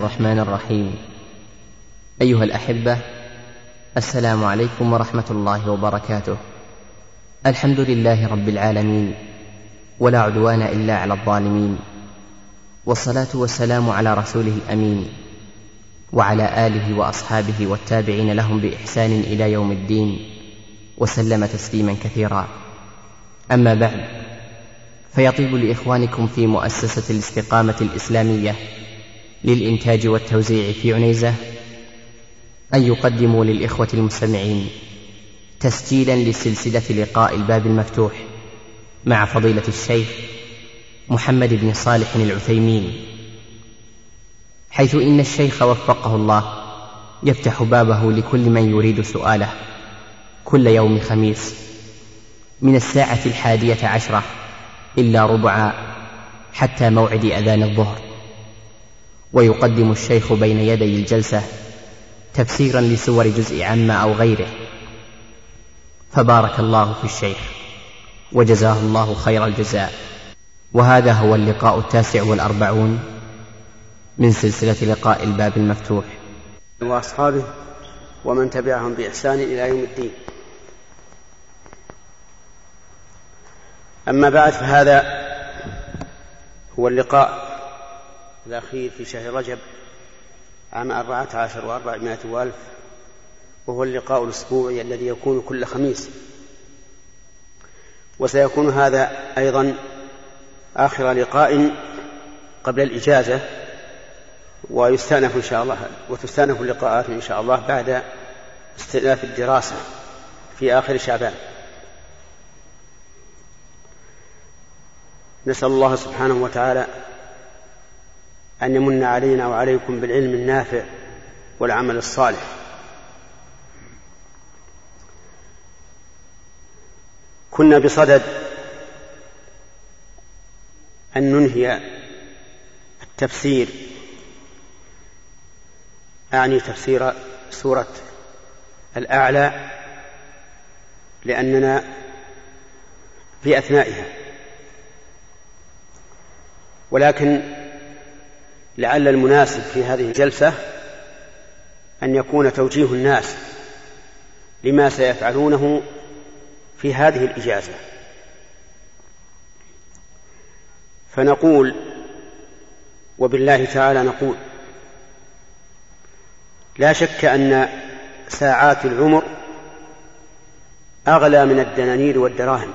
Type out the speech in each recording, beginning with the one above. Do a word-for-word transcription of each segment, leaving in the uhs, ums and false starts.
الرحمن الرحيم. أيها الأحبة، السلام عليكم ورحمة الله وبركاته. الحمد لله رب العالمين، ولا عدوان إلا على الظالمين، والصلاة والسلام على رسوله الأمين وعلى آله وأصحابه والتابعين لهم بإحسان إلى يوم الدين، وسلم تسليما كثيرا. أما بعد، فيطيب لإخوانكم في مؤسسة الاستقامة الإسلامية للإنتاج والتوزيع في عنيزة أن يقدموا للإخوة المستمعين تسجيلا لسلسلة لقاء الباب المفتوح مع فضيلة الشيخ محمد بن صالح العثيمين، حيث إن الشيخ وفقه الله يفتح بابه لكل من يريد سؤاله كل يوم خميس من الساعة الحادية عشرة إلا ربعا حتى موعد أذان الظهر. ويقدم الشيخ بين يدي الجلسة تفسيرا لسور جزء عما أو غيره، فبارك الله في الشيخ وجزاه الله خير الجزاء. وهذا هو اللقاء التاسع والأربعون من سلسلة لقاء الباب المفتوح، وأصحابه ومن تبعهم بإحسان إلى يوم الدين. أما بعد، فهذا هو اللقاء الأخير في شهر رجب عام أربعة عشر وأربعمائة وألف، وهو اللقاء الأسبوعي الذي يكون كل خميس، وسيكون هذا أيضا آخر لقاء قبل الإجازة، ويستأنف إن شاء الله وتستأنف اللقاءات إن شاء الله بعد استئناف الدراسة في آخر شعبان. نسأل الله سبحانه وتعالى أن يمن علينا وعليكم بالعلم النافع والعمل الصالح. كنا بصدد أن ننهي التفسير، أعني تفسير سورة الأعلى، لأننا في أثنائها، ولكن لعل المناسب في هذه الجلسة أن يكون توجيه الناس لما سيفعلونه في هذه الإجازة. فنقول وبالله تعالى نقول: لا شك أن ساعات العمر أغلى من الدنانير والدراهم،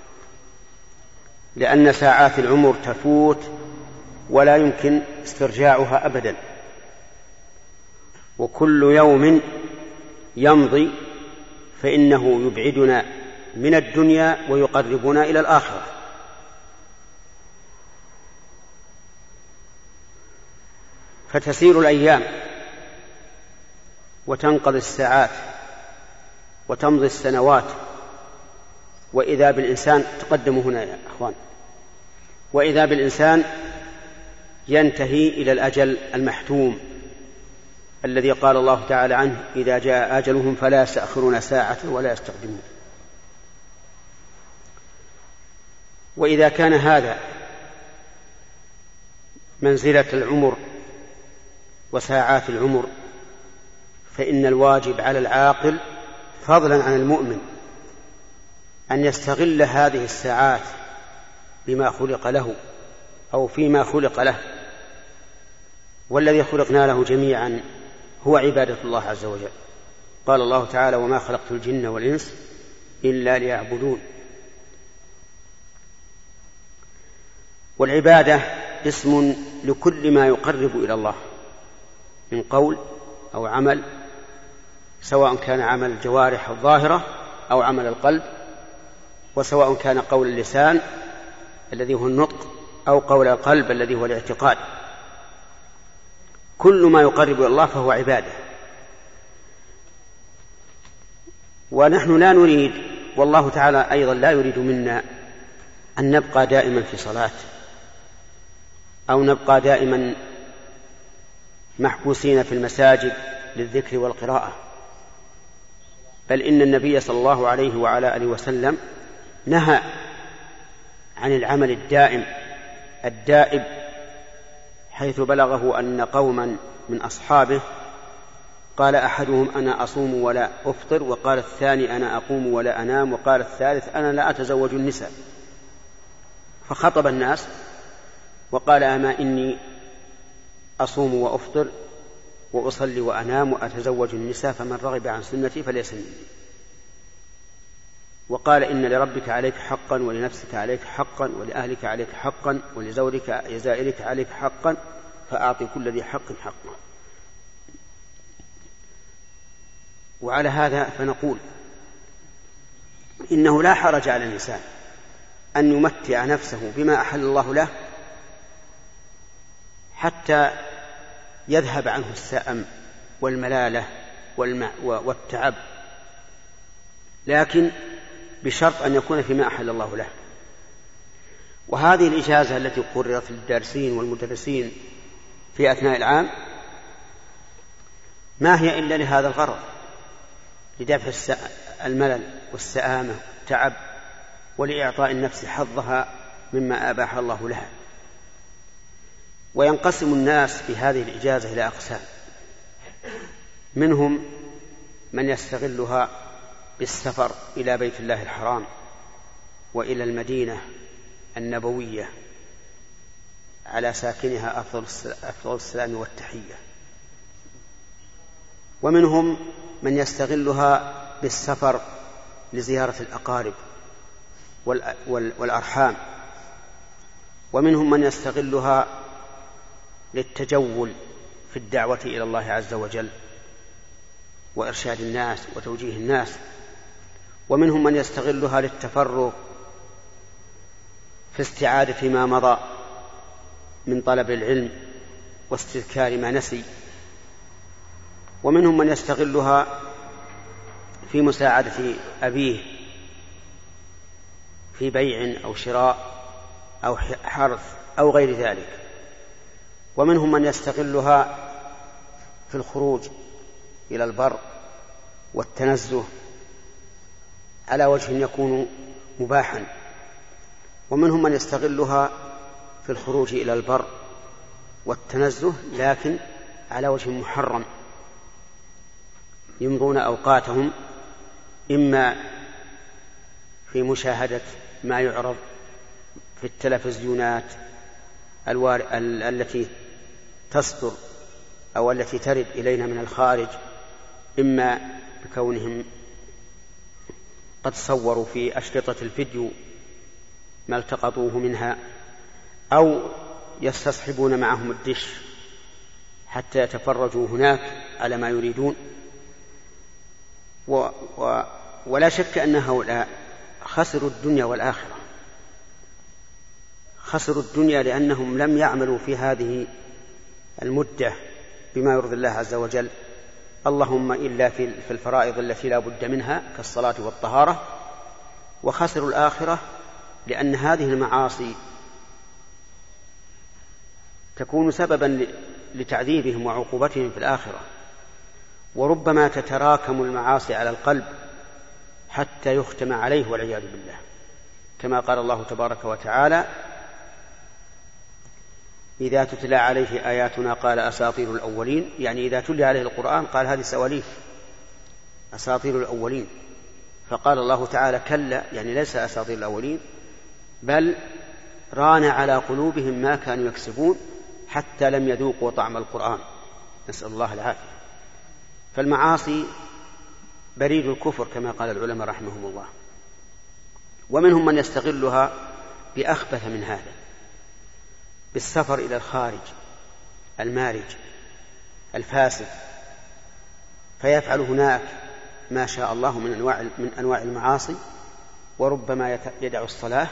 لأن ساعات العمر تفوت ولا يمكن استرجاعها أبدا، وكل يوم يمضي فإنه يبعدنا من الدنيا ويقربنا إلى الآخرة. فتسير الأيام وتنقضي الساعات وتمضي السنوات، وإذا بالإنسان تقدم هنا يا أخوان وإذا بالإنسان ينتهي إلى الأجل المحتوم الذي قال الله تعالى عنه: إذا جاء أجلهم فلا يستأخرون ساعة ولا يستقدمون. وإذا كان هذا منزلة العمر وساعات العمر، فإن الواجب على العاقل فضلا عن المؤمن أن يستغل هذه الساعات بما خلق له أو فيما خلق له، والذي خلقنا له جميعا هو عبادة الله عز وجل. قال الله تعالى: وما خلقت الجن والإنس إلا ليعبدون. والعبادة اسم لكل ما يقرب إلى الله من قول أو عمل، سواء كان عمل الجوارح الظاهرة أو عمل القلب، وسواء كان قول اللسان الذي هو النطق أو قول القلب الذي هو الاعتقاد. كل ما يقرب إلى الله فهو عبادة. ونحن لا نريد، والله تعالى أيضا لا يريد منا أن نبقى دائما في صلاة أو نبقى دائما محبوسين في المساجد للذكر والقراءة، بل إن النبي صلى الله عليه وعلى آله وسلم نهى عن العمل الدائم الدائب، حيث بلغه أن قوما من أصحابه قال أحدهم أنا أصوم ولا أفطر، وقال الثاني أنا أقوم ولا أنام، وقال الثالث أنا لا أتزوج النساء. فخطب الناس وقال أما إني أصوم وأفطر وأصلي وأنام وأتزوج النساء، فمن رغب عن سنتي فليس مني. وقال إن لربك عليك حقا، ولنفسك عليك حقا، ولأهلك عليك حقا، ولزوجك يزائرك عليك حقا، فأعطي كل ذي حق حقه. وعلى هذا فنقول إنه لا حرج على الإنسان أن يمتع نفسه بما أحل الله له حتى يذهب عنه السأم والملالة والتعب، لكن بشرط أن يكون فيما أحل الله له. وهذه الإجازة التي قررت للدارسين والمدرسين في أثناء العام ما هي إلا لهذا الغرض، لدفع الملل والسآمة والتعب، ولإعطاء النفس حظها مما أباح الله لها. وينقسم الناس في هذه الإجازة إلى أقسام: منهم من يستغلها بالسفر إلى بيت الله الحرام وإلى المدينة النبوية على ساكنها أفضل السلام والتحية، ومنهم من يستغلها بالسفر لزيارة الأقارب والأرحام، ومنهم من يستغلها للتجول في الدعوة إلى الله عز وجل وإرشاد الناس وتوجيه الناس، ومنهم من يستغلها للتفرغ في استعادة ما مضى من طلب العلم واستذكار ما نسي، ومنهم من يستغلها في مساعدة أبيه في بيع أو شراء أو حرث أو غير ذلك، ومنهم من يستغلها في الخروج إلى البر والتنزه على وجه يكون مباحا، ومنهم من يستغلها في الخروج إلى البر والتنزه لكن على وجه محرم، يمضون أوقاتهم إما في مشاهدة ما يعرض في التلفزيونات التي تصدر أو التي ترد إلينا من الخارج، إما بكونهم قد صوروا في أشرطة الفيديو ما التقطوه منها، أو يستصحبون معهم الدش حتى يتفرجوا هناك على ما يريدون. و و ولا شك أن هؤلاء خسروا الدنيا والآخرة. خسروا الدنيا لأنهم لم يعملوا في هذه المدة بما يرضي الله عز وجل، اللهم إلا في الفرائض التي لا بد منها كالصلاة والطهارة. وخسروا الآخرة لأن هذه المعاصي تكون سببا لتعذيبهم وعقوبتهم في الآخرة، وربما تتراكم المعاصي على القلب حتى يختم عليه والعياذ بالله، كما قال الله تبارك وتعالى: إذا تتلى عليه آياتنا قال أساطير الأولين، يعني إذا تلي عليه القرآن قال هذه سواليف أساطير الأولين. فقال الله تعالى: كلا، يعني ليس أساطير الأولين، بل ران على قلوبهم ما كانوا يكسبون حتى لم يذوقوا طعم القرآن، نسأل الله العافية. فالمعاصي بريد الكفر كما قال العلماء رحمهم الله. ومنهم من يستغلها بأخبث من هذا، بالسفر إلى الخارج المارج الفاسد، فيفعل هناك ما شاء الله من أنواع, من أنواع المعاصي، وربما يدع الصلاة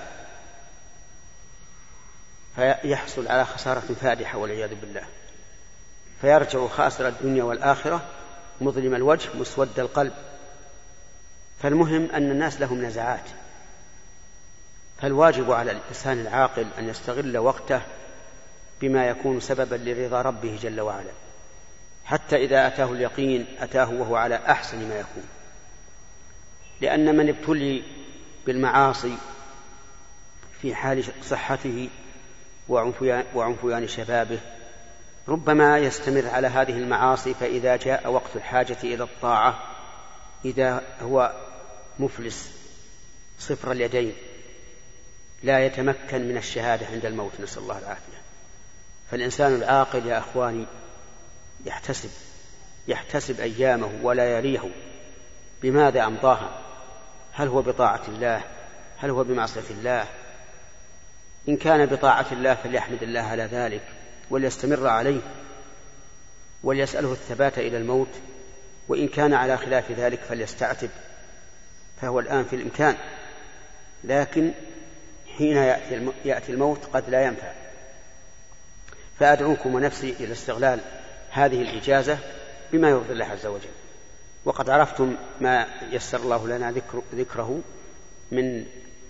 فيحصل على خسارة فادحة والعياذ بالله، فيرجع خاسر الدنيا والآخرة مظلم الوجه مسود القلب. فالمهم أن الناس لهم نزعات، فالواجب على الإنسان العاقل أن يستغل وقته بما يكون سببا لرضا ربه جل وعلا، حتى إذا أتاه اليقين أتاه وهو على أحسن ما يكون. لأن من ابتلي بالمعاصي في حال صحته وعنفيان شبابه ربما يستمر على هذه المعاصي، فإذا جاء وقت الحاجة إلى الطاعة إذا هو مفلس صفر اليدين لا يتمكن من الشهادة عند الموت، نسأل الله العافية. فالإنسان العاقل يا أخواني يحتسب يحتسب أيامه ولا يليه بماذا أمضاها، هل هو بطاعة الله، هل هو بمعصية الله. إن كان بطاعة الله فليحمد الله على ذلك وليستمر عليه وليسأله الثبات إلى الموت، وإن كان على خلاف ذلك فليستعتب، فهو الآن في الإمكان، لكن حين يأتي الموت قد لا ينفع. فأدعوكم ونفسي إلى استغلال هذه الإجازة بما يرضي الله عز وجل. وقد عرفتم ما يسر الله لنا ذكر ذكره من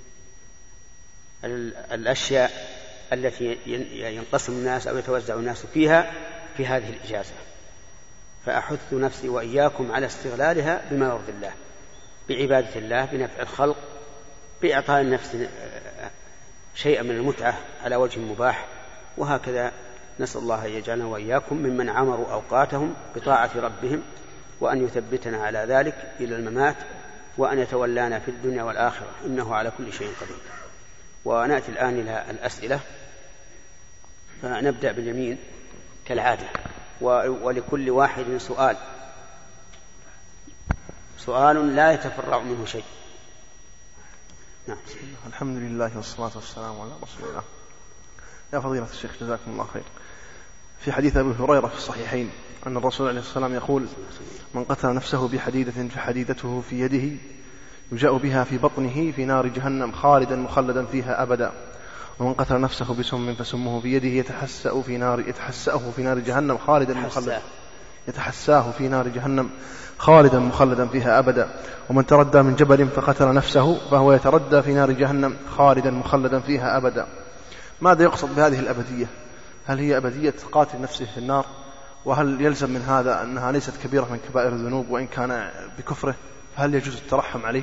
الأشياء التي ينقسم الناس أو يتوزع الناس فيها في هذه الإجازة، فأحث نفسي وإياكم على استغلالها بما يرضي الله، بعبادة الله، بنفع الخلق، بإعطاء النفس شيئا من المتعة على وجه مباح، وهكذا. نسأل الله أن يجعلنا وإياكم ممن عمروا أوقاتهم بطاعة ربهم، وأن يثبتنا على ذلك إلى الممات، وأن يتولانا في الدنيا والآخرة، إنه على كل شيء قدير. ونأتي الآن إلى الأسئلة، فنبدأ باليمين كالعادة، ولكل واحد سؤال سؤال لا يتفرع منه شيء. نعم. الحمد لله والصلاة والسلام على رسول الله. يا فضيلة الشيخ جزاكم الله خير، في حديث أبي هريرة في الصحيحين أن الرسول عليه الصلاة والسلام يقول: من قتل نفسه بحديدة فحديدته في يده يجاء بها في بطنه في نار جهنم خالدا مخلدا فيها أبدا، ومن قتل نفسه بسم فسمه في يده يتحسأ في نار يتحسأه في نار جهنم خالدا مخلدا يتحساه في نار جهنم خالدا مخلدا فيها أبدا، ومن تردى من جبل فقتل نفسه فهو يتردى في نار جهنم خالدا مخلدا فيها أبدا. ماذا يقصد بهذه الأبدية؟ هل هي أبدية قاتل نفسه في النار؟ وهل يلزم من هذا أنها ليست كبيرة من كبائر الذنوب وإن كان بكفره، فهل يجوز الترحم عليه؟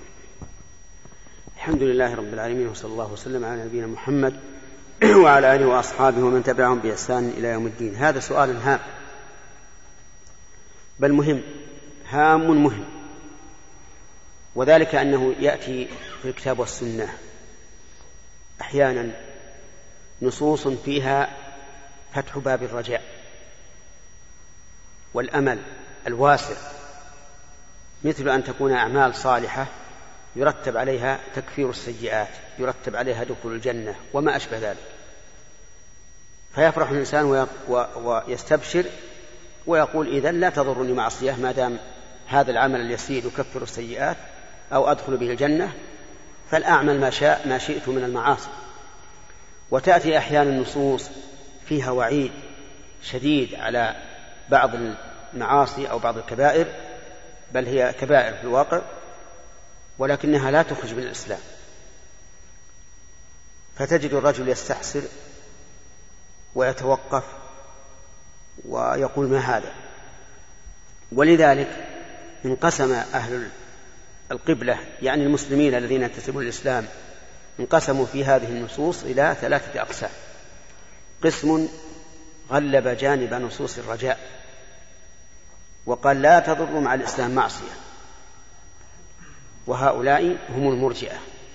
الحمد لله رب العالمين، وصلى الله وسلم على نبينا محمد وعلى آله وأصحابه ومن تبعهم بإحسان إلى يوم الدين. هذا سؤال هام، بل مهم، هام مهم، وذلك أنه يأتي في الكتاب والسنة أحيانا نصوص فيها فتح باب الرجاء والأمل الواسع، مثل أن تكون أعمال صالحة يرتب عليها تكفير السيئات، يرتب عليها دخول الجنة وما أشبه ذلك، فيفرح الإنسان ويستبشر ويقول: إذن لا تضرني معصية ما دام هذا العمل اليسير يكفر السيئات أو أدخل به الجنة، فالأعمل ما شاء ما شئت من المعاصي. وتأتي أحيانا النصوص فيها وعيد شديد على بعض المعاصي أو بعض الكبائر، بل هي كبائر في الواقع، ولكنها لا تخرج من الإسلام، فتجد الرجل يستحسر ويتوقف ويقول: ما هذا؟ ولذلك انقسم أهل القبلة، يعني المسلمين الذين ينتسبون للإسلام، انقسموا في هذه النصوص إلى ثلاثة أقسام. قسم غلب جانب نصوص الرجاء وقال: لا تضر مع الإسلام معصية، وهؤلاء هم المرجئة،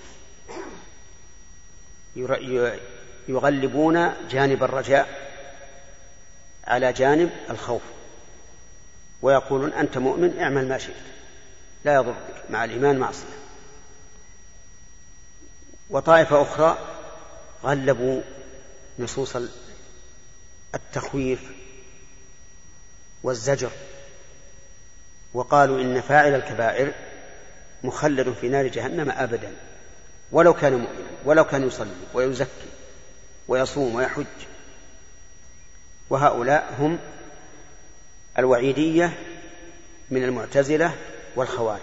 يغلبون جانب الرجاء على جانب الخوف، ويقولون: أنت مؤمن اعمل ما شئت لا يضرك، مع الإيمان معصية. وطائفة أخرى غلبوا نصوص التخويف والزجر، وقالوا: إن فاعل الكبائر مخلد في نار جهنم أبدا، ولو كان مؤمنا، ولو كان يصلي ويزكي ويصوم ويحج. وهؤلاء هم الوعيدية من المعتزلة والخوارج.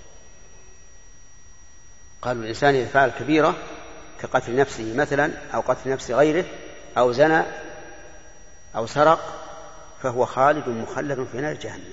قالوا: الإنسان إذا فعل كبيرة كقتل نفسه مثلا، أو قتل نفس غيره، أو زنى أو سرق، فهو خالد مخلد في نار جهنم.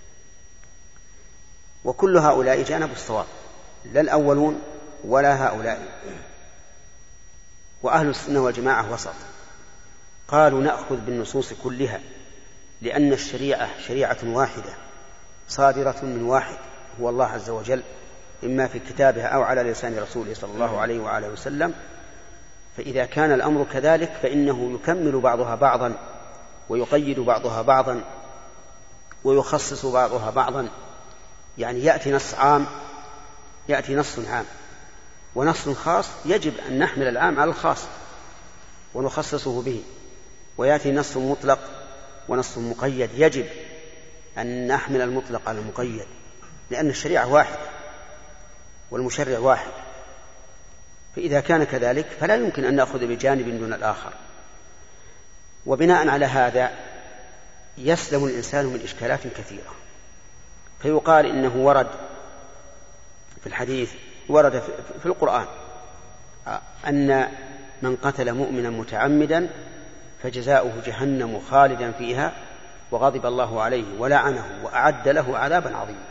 وكل هؤلاء جانبوا الصواب، لا الأولون ولا هؤلاء. وأهل السنة والجماعة وسط، قالوا نأخذ بالنصوص كلها، لأن الشريعة شريعة واحدة صادرة من واحد هو الله عز وجل، إما في كتابها أو على لسان رسوله صلى الله عليه وآله وسلم. فإذا كان الأمر كذلك فإنه يكمل بعضها بعضا ويقيد بعضها بعضا ويخصص بعضها بعضا. يعني يأتي نص عام يأتي نص عام ونص خاص يجب أن نحمل العام على الخاص ونخصصه به، ويأتي نص مطلق ونص مقيد يجب أن نحمل المطلق على المقيد، لأن الشريعة واحدة والمشرع واحد. فإذا كان كذلك فلا يمكن أن نأخذ بجانب دون الآخر. وبناء على هذا يسلم الإنسان من إشكالات كثيرة. فيقال إنه ورد في الحديث ورد في القرآن أن من قتل مؤمنا متعمدا فجزاؤه جهنم خالدا فيها وغضب الله عليه ولعنه وأعد له عذابا عظيما.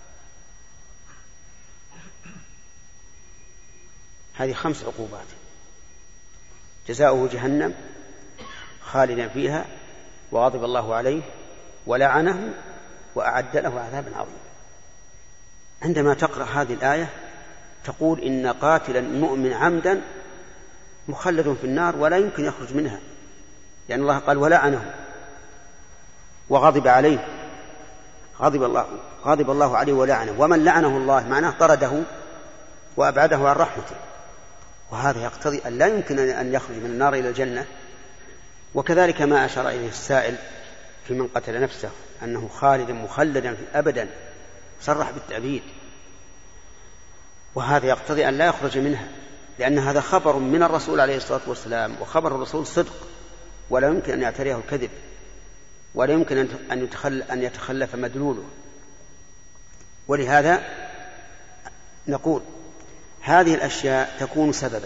هذه خمس عقوبات: جزاؤه جهنم خالدا فيها وغضب الله عليه ولعنه وأعد له عذابا عظيما. عندما تقرأ هذه الآية تقول إن قاتلا مؤمن عمدا مخلد في النار ولا يمكن يخرج منها، لأن الله قال ولعنه وغضب عليه، غضب الله, غضب الله عليه ولعنه، ومن لعنه الله معناه طرده وأبعده عن رحمته، وهذا يقتضي أن لا يمكن أن يخرج من النار إلى الجنة. وكذلك ما أشار إليه السائل في من قتل نفسه أنه خالدا مخلدا أبدا، صرح بالتأبيد، وهذا يقتضي أن لا يخرج منها، لأن هذا خبر من الرسول عليه الصلاة والسلام، وخبر الرسول صدق ولا يمكن أن يعتريه الكذب، ولا يمكن أن يتخلف مدلوله. ولهذا نقول هذه الأشياء تكون سببا.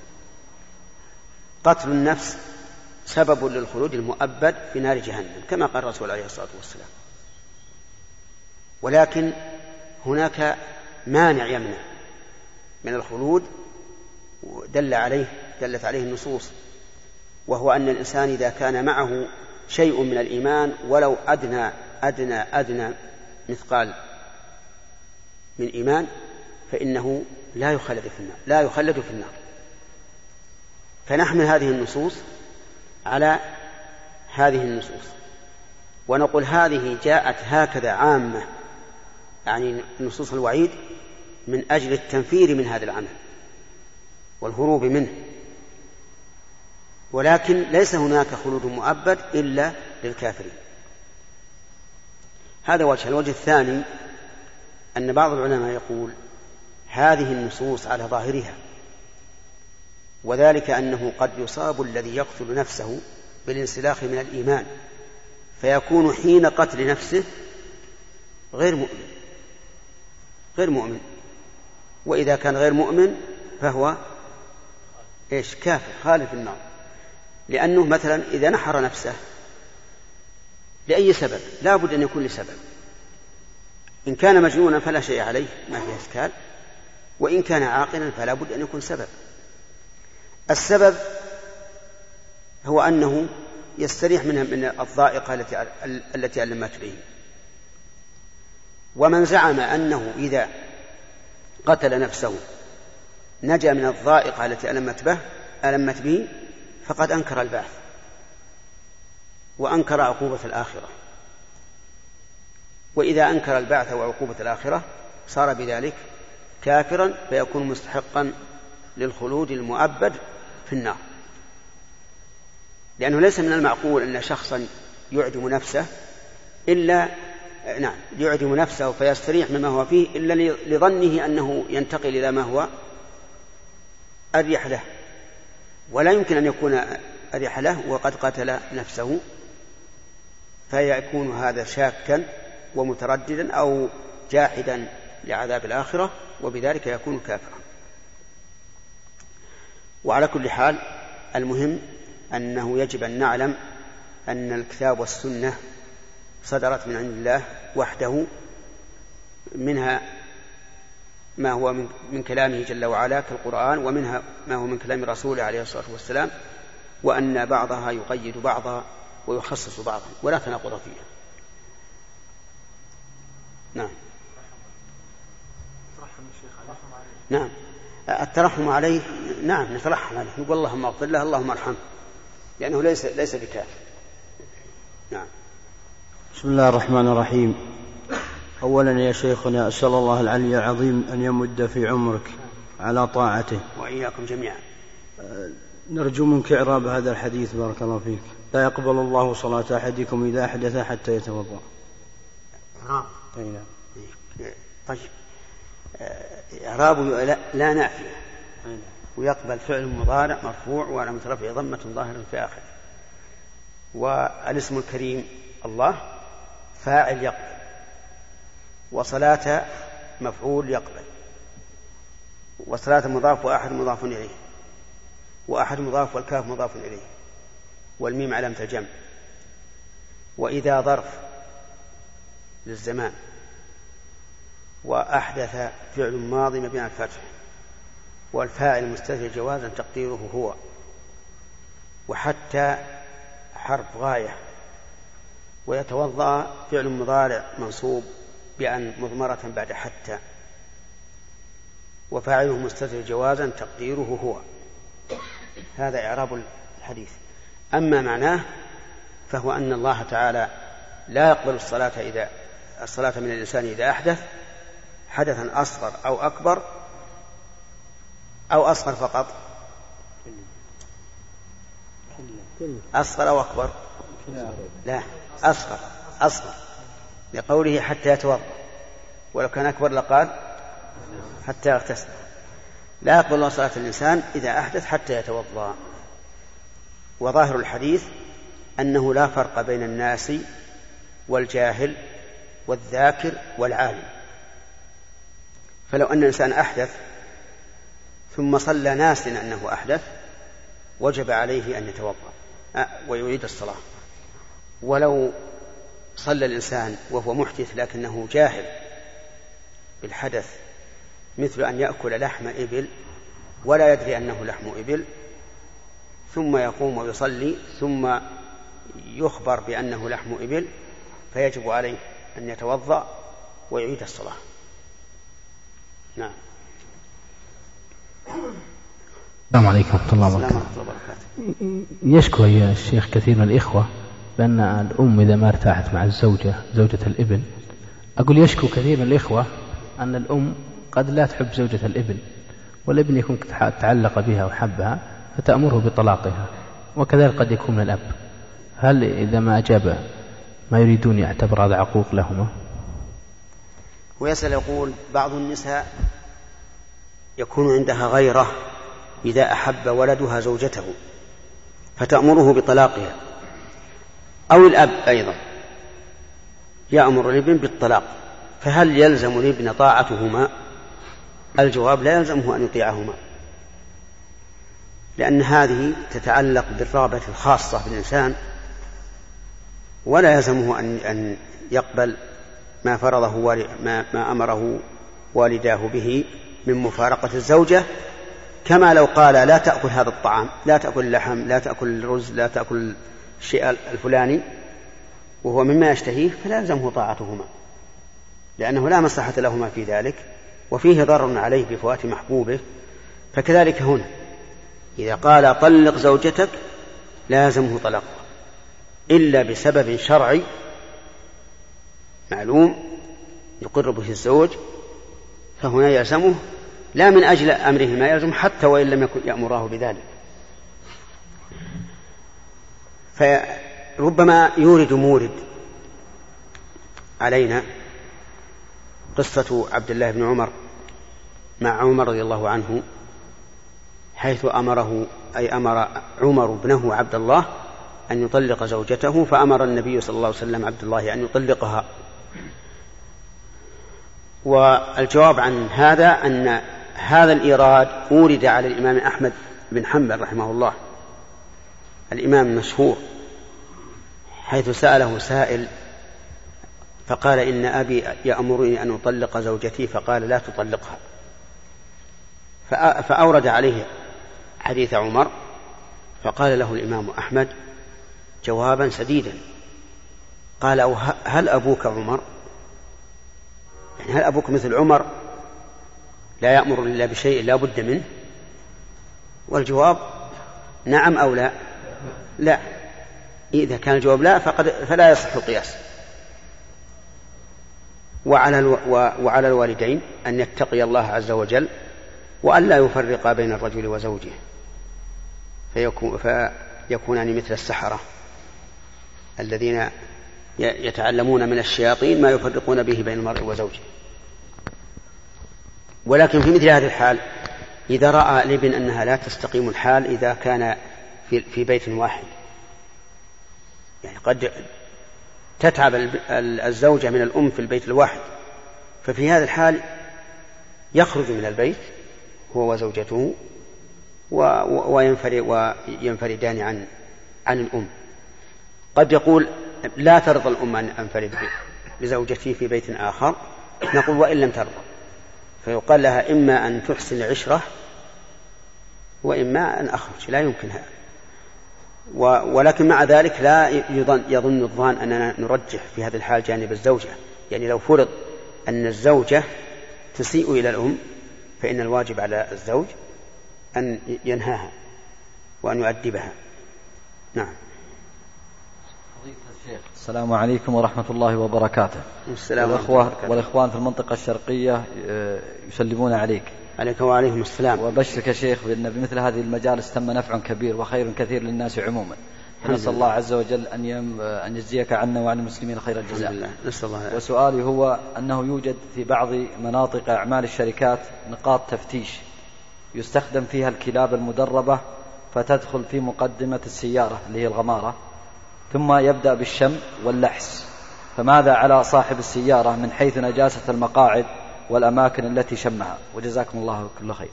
قتل النفس سبب للخلود المؤبد في نار جهنم كما قال الرسول عليه الصلاة والسلام، ولكن هناك مانع يمنع من الخلود دل عليه دلت عليه النصوص، وهو أن الإنسان إذا كان معه شيء من الإيمان ولو أدنى أدنى أدنى مثقال من إيمان فإنه لا يخلد في النار لا يخلد في النار. فنحمل هذه النصوص على هذه النصوص ونقول هذه جاءت هكذا عامة، يعني نصوص الوعيد من أجل التنفير من هذا العمل والهروب منه، ولكن ليس هناك خلود مؤبد إلا للكافرين. هذا وجه. الوجه الثاني أن بعض العلماء يقول هذه النصوص على ظاهرها، وذلك أنه قد يصاب الذي يقتل نفسه بالانسلاخ من الإيمان فيكون حين قتل نفسه غير مؤمن غير مؤمن وإذا كان غير مؤمن فهو إيش كافر خالد في النار، لأنه مثلا إذا نحر نفسه لأي سبب لا بد أن يكون لسبب، إن كان مجنونا فلا شيء عليه ما فيه إشكال، وإن كان عاقلا فلا بد أن يكون سبب. السبب هو أنه يستريح منها من الضائقة التي التي ألمت به. ومن زعم أنه إذا قتل نفسه نجا من الضائقة التي ألمت به ألمت به فقد أنكر البعث وأنكر عقوبة الآخرة، وإذا أنكر البعث وعقوبة الآخرة صار بذلك كافرا فيكون مستحقا للخلود المؤبد في النار، لأنه ليس من المعقول أن شخصا يعدم نفسه إلا نعم يعدم نفسه فيستريح مما هو فيه إلا لظنه أنه ينتقل إلى ما هو أريح له، ولا يمكن أن يكون أريح له وقد قتل نفسه، فيكون هذا شاكا ومترددا أو جاحدا لعذاب الآخرة وبذلك يكون كافرا. وعلى كل حال المهم أنه يجب أن نعلم أن الكتاب والسنة صدرت من عند الله وحده، منها ما هو من كلامه جل وعلا كالقرآن، ومنها ما هو من كلام رسوله عليه الصلاة والسلام، وأن بعضها يقيد بعضها ويخصص بعضا ولا تناقض فيها. نعم. نعم الترحم عليه، نعم نترحم عليه، نقول اللهم اغفر له اللهم ارحمه، لأنه ليس ليس بكافر. نعم. بسم الله الرحمن الرحيم. أولا يا شيخنا أسأل الله العلي العظيم أن يمد في عمرك على طاعته وإياكم جميعا. نرجو منك إعراب هذا الحديث بارك الله فيك. لا يقبل الله صلاة أحدكم إذا أحدث حتى يتوضأ. طيب إعرابه لا, لا نافية، ويقبل فعل مضارع مرفوع وعلامة رفعه ضمة ظاهرة في آخره، والاسم الكريم الله فاعل يقبل، وصلاة مفعول يقبل، وصلاة مضاف وأحد مضاف إليه، وأحد مضاف والكاف مضاف إليه، والميم علامة الجمع، وإذا ظرف للزمان، وأحدث فعل ماضي مبني على الفتح، والفاعل مستتر جوازا تقديره هو، وحتى حرف غاية، ويتوضأ فعل مضارع منصوب بأن مضمرة بعد حتى، وفاعله مستتر جوازا تقديره هو. هذا إعراب الحديث. أما معناه فهو أن الله تعالى لا يقبل الصلاة إذا الصلاة من الإنسان إذا أحدث حدثا أصغر أو أكبر أو أصغر فقط، أصغر أو أكبر، لا أصغر أصغر لقوله حتى يتوضأ، ولو كان أكبر لقال حتى يغتسل. لا يقبل الله صلاة الإنسان إذا أحدث حتى يتوضأ. وظاهر الحديث أنه لا فرق بين الناس والجاهل والذاكر والعالم، فلو أن الإنسان أحدث ثم صلى ناسيا أنه أحدث وجب عليه أن يتوضأ ويعيد الصلاة، ولو صلى الإنسان وهو محدث لكنه جاهل بالحدث، مثل أن يأكل لحم إبل ولا يدري أنه لحم إبل ثم يقوم ويصلي ثم يخبر بأنه لحم إبل، فيجب عليه أن يتوضأ ويعيد الصلاة. نعم. السلام عليكم ورحمة الله وبركاته. يشكو يا الشيخ كثير من الإخوة بأن الأم إذا ما ارتاحت مع الزوجة زوجة الابن، أقول يشكو كثير من الإخوة أن الأم قد لا تحب زوجة الابن، والابن يكون تعلق بها وحبها فتأمره بطلاقها، وكذلك قد يكون من الأب. هل إذا ما أجاب ما يريدون يعتبر هذا عقوق لهما؟ ويسأل يقول بعض النساء يكون عندها غيرة إذا أحب ولدها زوجته فتأمره بطلاقها، أو الأب أيضا يأمر الابن بالطلاق، فهل يلزم الابن طاعتهما؟ الجواب لا يلزمه أن يطيعهما، لأن هذه تتعلق بالرغبة الخاصة بالإنسان، ولا يلزمه أن يقبل ما فرضه ما, ما أمره والداه به من مفارقة الزوجة، كما لو قال لا تأكل هذا الطعام، لا تأكل اللحم، لا تأكل الرز، لا تأكل الشيء الفلاني، وهو مما يشتهيه، فلا يلزمه طاعتهما، لأنه لا مصلحة لهما في ذلك، وفيه ضرر عليه بفوات محبوبه. فكذلك هنا إذا قال طلق زوجتك لا يلزمه طلاقها إلا بسبب شرعي معلوم يقر به الزوج، فهنا يلزمه، لا من أجل أمره ما يلزم حتى وإن لم يكن يأمره بذلك. فربما يورد مورد علينا قصة عبد الله بن عمر مع عمر رضي الله عنه، حيث أمره أي أمر عمر بنه عبد الله أن يطلق زوجته، فأمر النبي صلى الله عليه وسلم عبد الله أن يطلقها. والجواب عن هذا أن هذا الإيراد أورد على الإمام أحمد بن حنبل رحمه الله، الإمام المشهور، حيث سأله سائل فقال إن أبي يأمرني أن أطلق زوجتي، فقال لا تطلقها، فأورد عليه حديث عمر فقال له الإمام أحمد جوابا سديدا، قال: أو هل أبوك عمر؟ يعني هل أبوك مثل عمر لا يأمر إلا بشيء لا بد منه؟ والجواب نعم أو لا؟ لا. إذا كان الجواب لا فقد فلا يصح القياس. وعلى وعلى الوالدين أن يتقي الله عز وجل وأن لا يفرق بين الرجل وزوجه فيكون فيكونان مثل السحرة الذين يتعلمون من الشياطين ما يفرقون به بين المرء وزوجه. ولكن في مثل هذه الحال إذا رأى الابن أنها لا تستقيم الحال إذا كان في بيت واحد، يعني قد تتعب الزوجة من الأم في البيت الواحد، ففي هذا الحال يخرج من البيت هو وزوجته وينفردان عن عن الأم. قد يقول: لا ترضى الأم أن أنفرد بزوجتي في بيت آخر، نقول: وإن لم ترضى فيقال لها: إما أن تحسن العشرة وإما أن أخرج، لا يمكنها. ولكن مع ذلك لا يظن الظان أننا نرجح في هذا الحال جانب الزوجة، يعني لو فرض أن الزوجة تسيء إلى الأم فإن الواجب على الزوج أن ينهاها وأن يؤدبها. نعم. السلام عليكم ورحمة الله وبركاته. السلام والأخوة والإخوان في المنطقة الشرقية يسلمون عليك. عليك وعليهم السلام. وبشرك يا شيخ بأن بمثل هذه المجالس تم نفع كبير وخير كثير للناس عموما. نسأل الله عز وجل أن يم أن يجزيك عنا وعن المسلمين خير الجزاء. وسؤالي هو أنه يوجد في بعض مناطق أعمال الشركات نقاط تفتيش يستخدم فيها الكلاب المدربة فتدخل في مقدمة السيارة اللي هي الغمارة، ثم يبدأ بالشم واللحس، فماذا على صاحب السيارة من حيث نجاسة المقاعد والأماكن التي شمها؟ وجزاكم الله كل خير.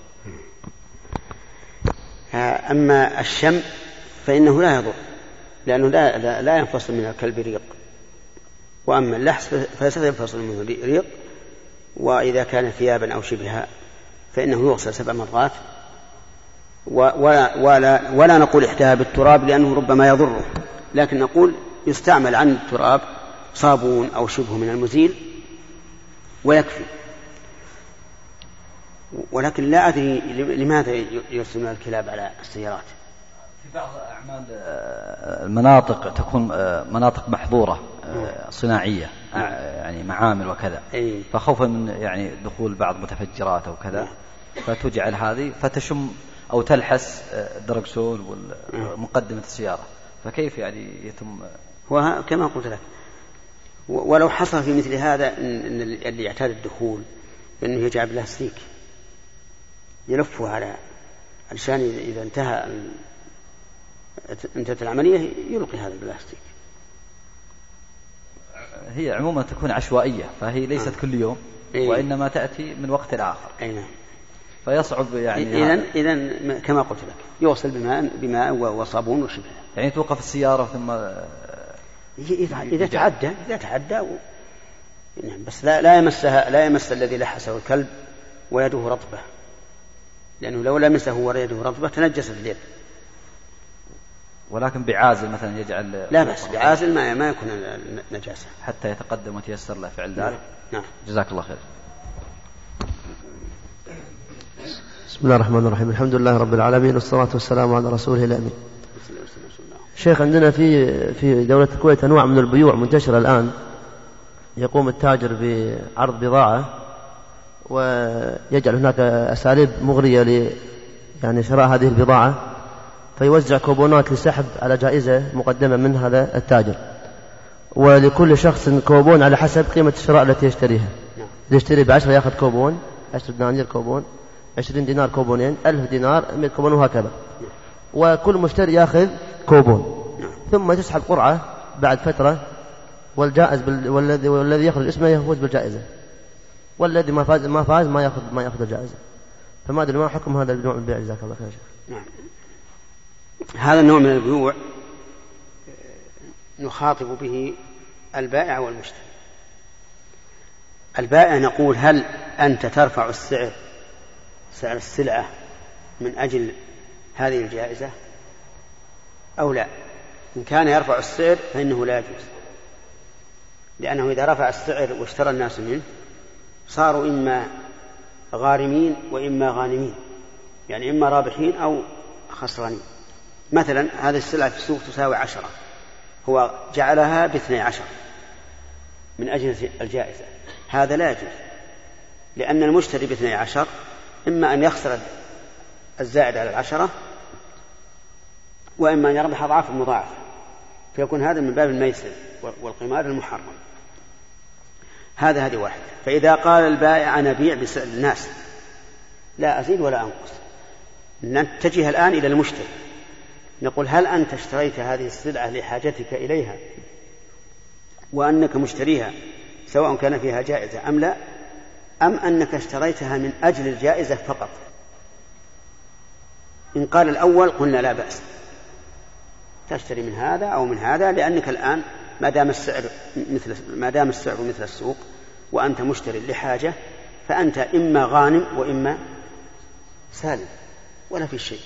أما الشم فإنه لا يضر لأنه لا, لا, لا ينفصل من الكلب ريق، وأما اللحس فسينفصل منه ريق، وإذا كان ثيابا أو شبهها فإنه يغسل سبع مرات، ولا, ولا, ولا نقول احتها بالتراب لأنه ربما يضره، لكن نقول يستعمل عن التراب صابون أو شبه من المزيل ويكفي. ولكن لا أدري لماذا يرسلون الكلاب على السيارات. في بعض أعمال المناطق تكون مناطق محظورة صناعية، يعني معامل وكذا، فخوفا من يعني دخول بعض متفجرات أو كذا فتجعل هذه فتشم أو تلحس الدركسون ومقدمة السيارة، فكيف يعني يتم؟ هو كما قلت لك، ولو حصل في مثل هذا أن اللي يعتاد الدخول أنه يجعل بلاستيك يلفه على علشان إذا انتهى انتهت العملية يلقي هذا البلاستيك. هي عموما تكون عشوائية، فهي ليست آه. كل يوم، إيه؟ وإنما تأتي من وقت آخر، أي. فيصعب يعني. إذن إذن كما قلت لك يوصل بماء بماء وصابون وشبه، يعني توقف السيارة ثم إذا تعدى إذا تعدى و... بس لا لا يمسها لا يمس الذي لحسه الكلب ويده رطبة، لأنه لو لمسه ويده رطبة تنجست اليد. ولكن بعازل مثلا يجعل لا بس بعازل ما ما يكون نجاسة حتى يتقدم وتيسر له فعل ذلك. نعم. جزاك الله خير. بسم الله الرحمن الرحيم، الحمد لله رب العالمين والصلاة والسلام على رسوله الأمين. شيخ، عندنا في في دولة الكويت أنواع من البيوع منتشرة الآن، يقوم التاجر بعرض بضاعة ويجعل هناك أساليب مغرية ل يعني شراء هذه البضاعة، فيوزع كوبونات لسحب على جائزة مقدمة من هذا التاجر، ولكل شخص كوبون على حسب قيمة الشراء التي يشتريها. إذا يشتري بعشرة يأخذ كوبون، عشرة دنانير كوبون، عشرين دينار كوبونين، ألف دينار مئة كوبون، وهكذا، وكل مشتري يأخذ كوبون، ثم تسحب قرعة بعد فترة، والجائز بال... والذي والذي يخرج اسمه يفوز بالجائزة، والذي ما فاز ما فاز ما يأخذ ما يأخذ الجائزة. فما أدري ما حكم هذا النوع من البيع؟ جزاك الله خير. نعم. هذا النوع من البيوع نخاطب به البائع والمشتري. البائع نقول: هل أنت ترفع السعر سعر السلعة من أجل هذه الجائزة؟ أو لا. إن كان يرفع السعر فإنه لا يجوز، لأنه إذا رفع السعر واشترى الناس منه صاروا إما غارمين وإما غانمين، يعني إما رابحين أو خسرانين. مثلا هذه السلعة في السوق تساوي عشرة، هو جعلها باثني عشر من أجل الجائزة، هذا لا يجوز، لأن المشتري باثني عشر إما أن يخسر الزائد على العشرة وإما أن يربح أضعاف مضاعفة، فيكون هذا من باب الميسر والقمار المحرم. هذا هذه واحدة. فإذا قال البائع أنا بيع بسعر الناس لا أزيد ولا أنقص، نتجه الآن إلى المشتري، نقول هل أنت اشتريت هذه السلعة لحاجتك إليها وأنك مشتريها سواء كان فيها جائزة أم لا، أم أنك اشتريتها من أجل الجائزة فقط؟ إن قال الأول قلنا لا بأس، تشتري من هذا أو من هذا، لأنك الآن ما دام السعر مثل ما دام السعر مثل السوق وأنت مشتري لحاجة فأنت إما غانم وإما سالم ولا في شيء.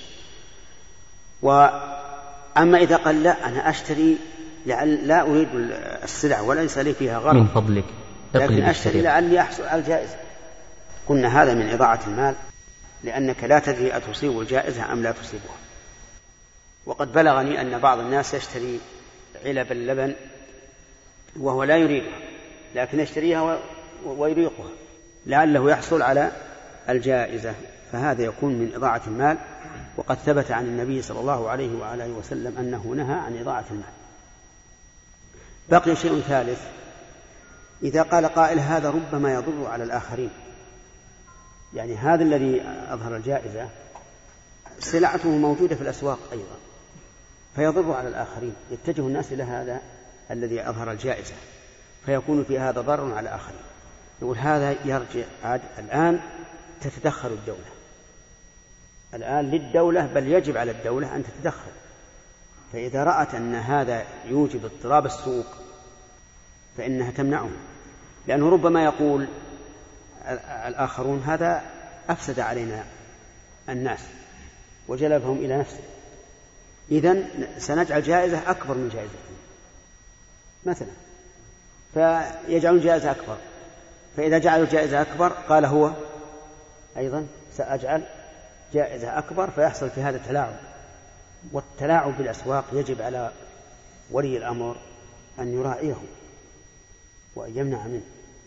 وأما إذا قال لا أنا أشتري لعل لا أريد السلع وليس لي فيها غرض من فضلك لكن أشتري لعلي أحصل على الجائزة، قلنا هذا من إضاعة المال، لأنك لا تدري أتصيب الجائزة أم لا تصيبها. وقد بلغني أن بعض الناس يشتري علب اللبن وهو لا يريدها لكن يشتريها ويريقها لعله يحصل على الجائزة، فهذا يكون من إضاعة المال، وقد ثبت عن النبي صلى الله عليه وآله وسلم أنه نهى عن إضاعة المال. بقي شيء ثالث، إذا قال قائل هذا ربما يضر على الآخرين، يعني هذا الذي أظهر الجائزة سلعته موجودة في الأسواق أيضا فيضر على الآخرين، يتجه الناس إلى هذا الذي أظهر الجائزة فيكون في هذا ضرر على الآخرين. نقول هذا يرجع عاد الآن تتدخل الدولة، الآن للدولة بل يجب على الدولة أن تتدخل، فإذا رأت أن هذا يوجب اضطراب السوق فإنها تمنعه، لأنه ربما يقول الآخرون هذا أفسد علينا الناس وجلبهم إلى نفسه، إذن سنجعل جائزة أكبر من جائزته مثلا، فيجعل الجائزة أكبر، فإذا جعلوا الجائزة أكبر قال هو أيضا سأجعل جائزة أكبر، فيحصل في هذا التلاعب، والتلاعب بالأسواق يجب على ولي الأمر أن يراعيه وأن يمنع منه.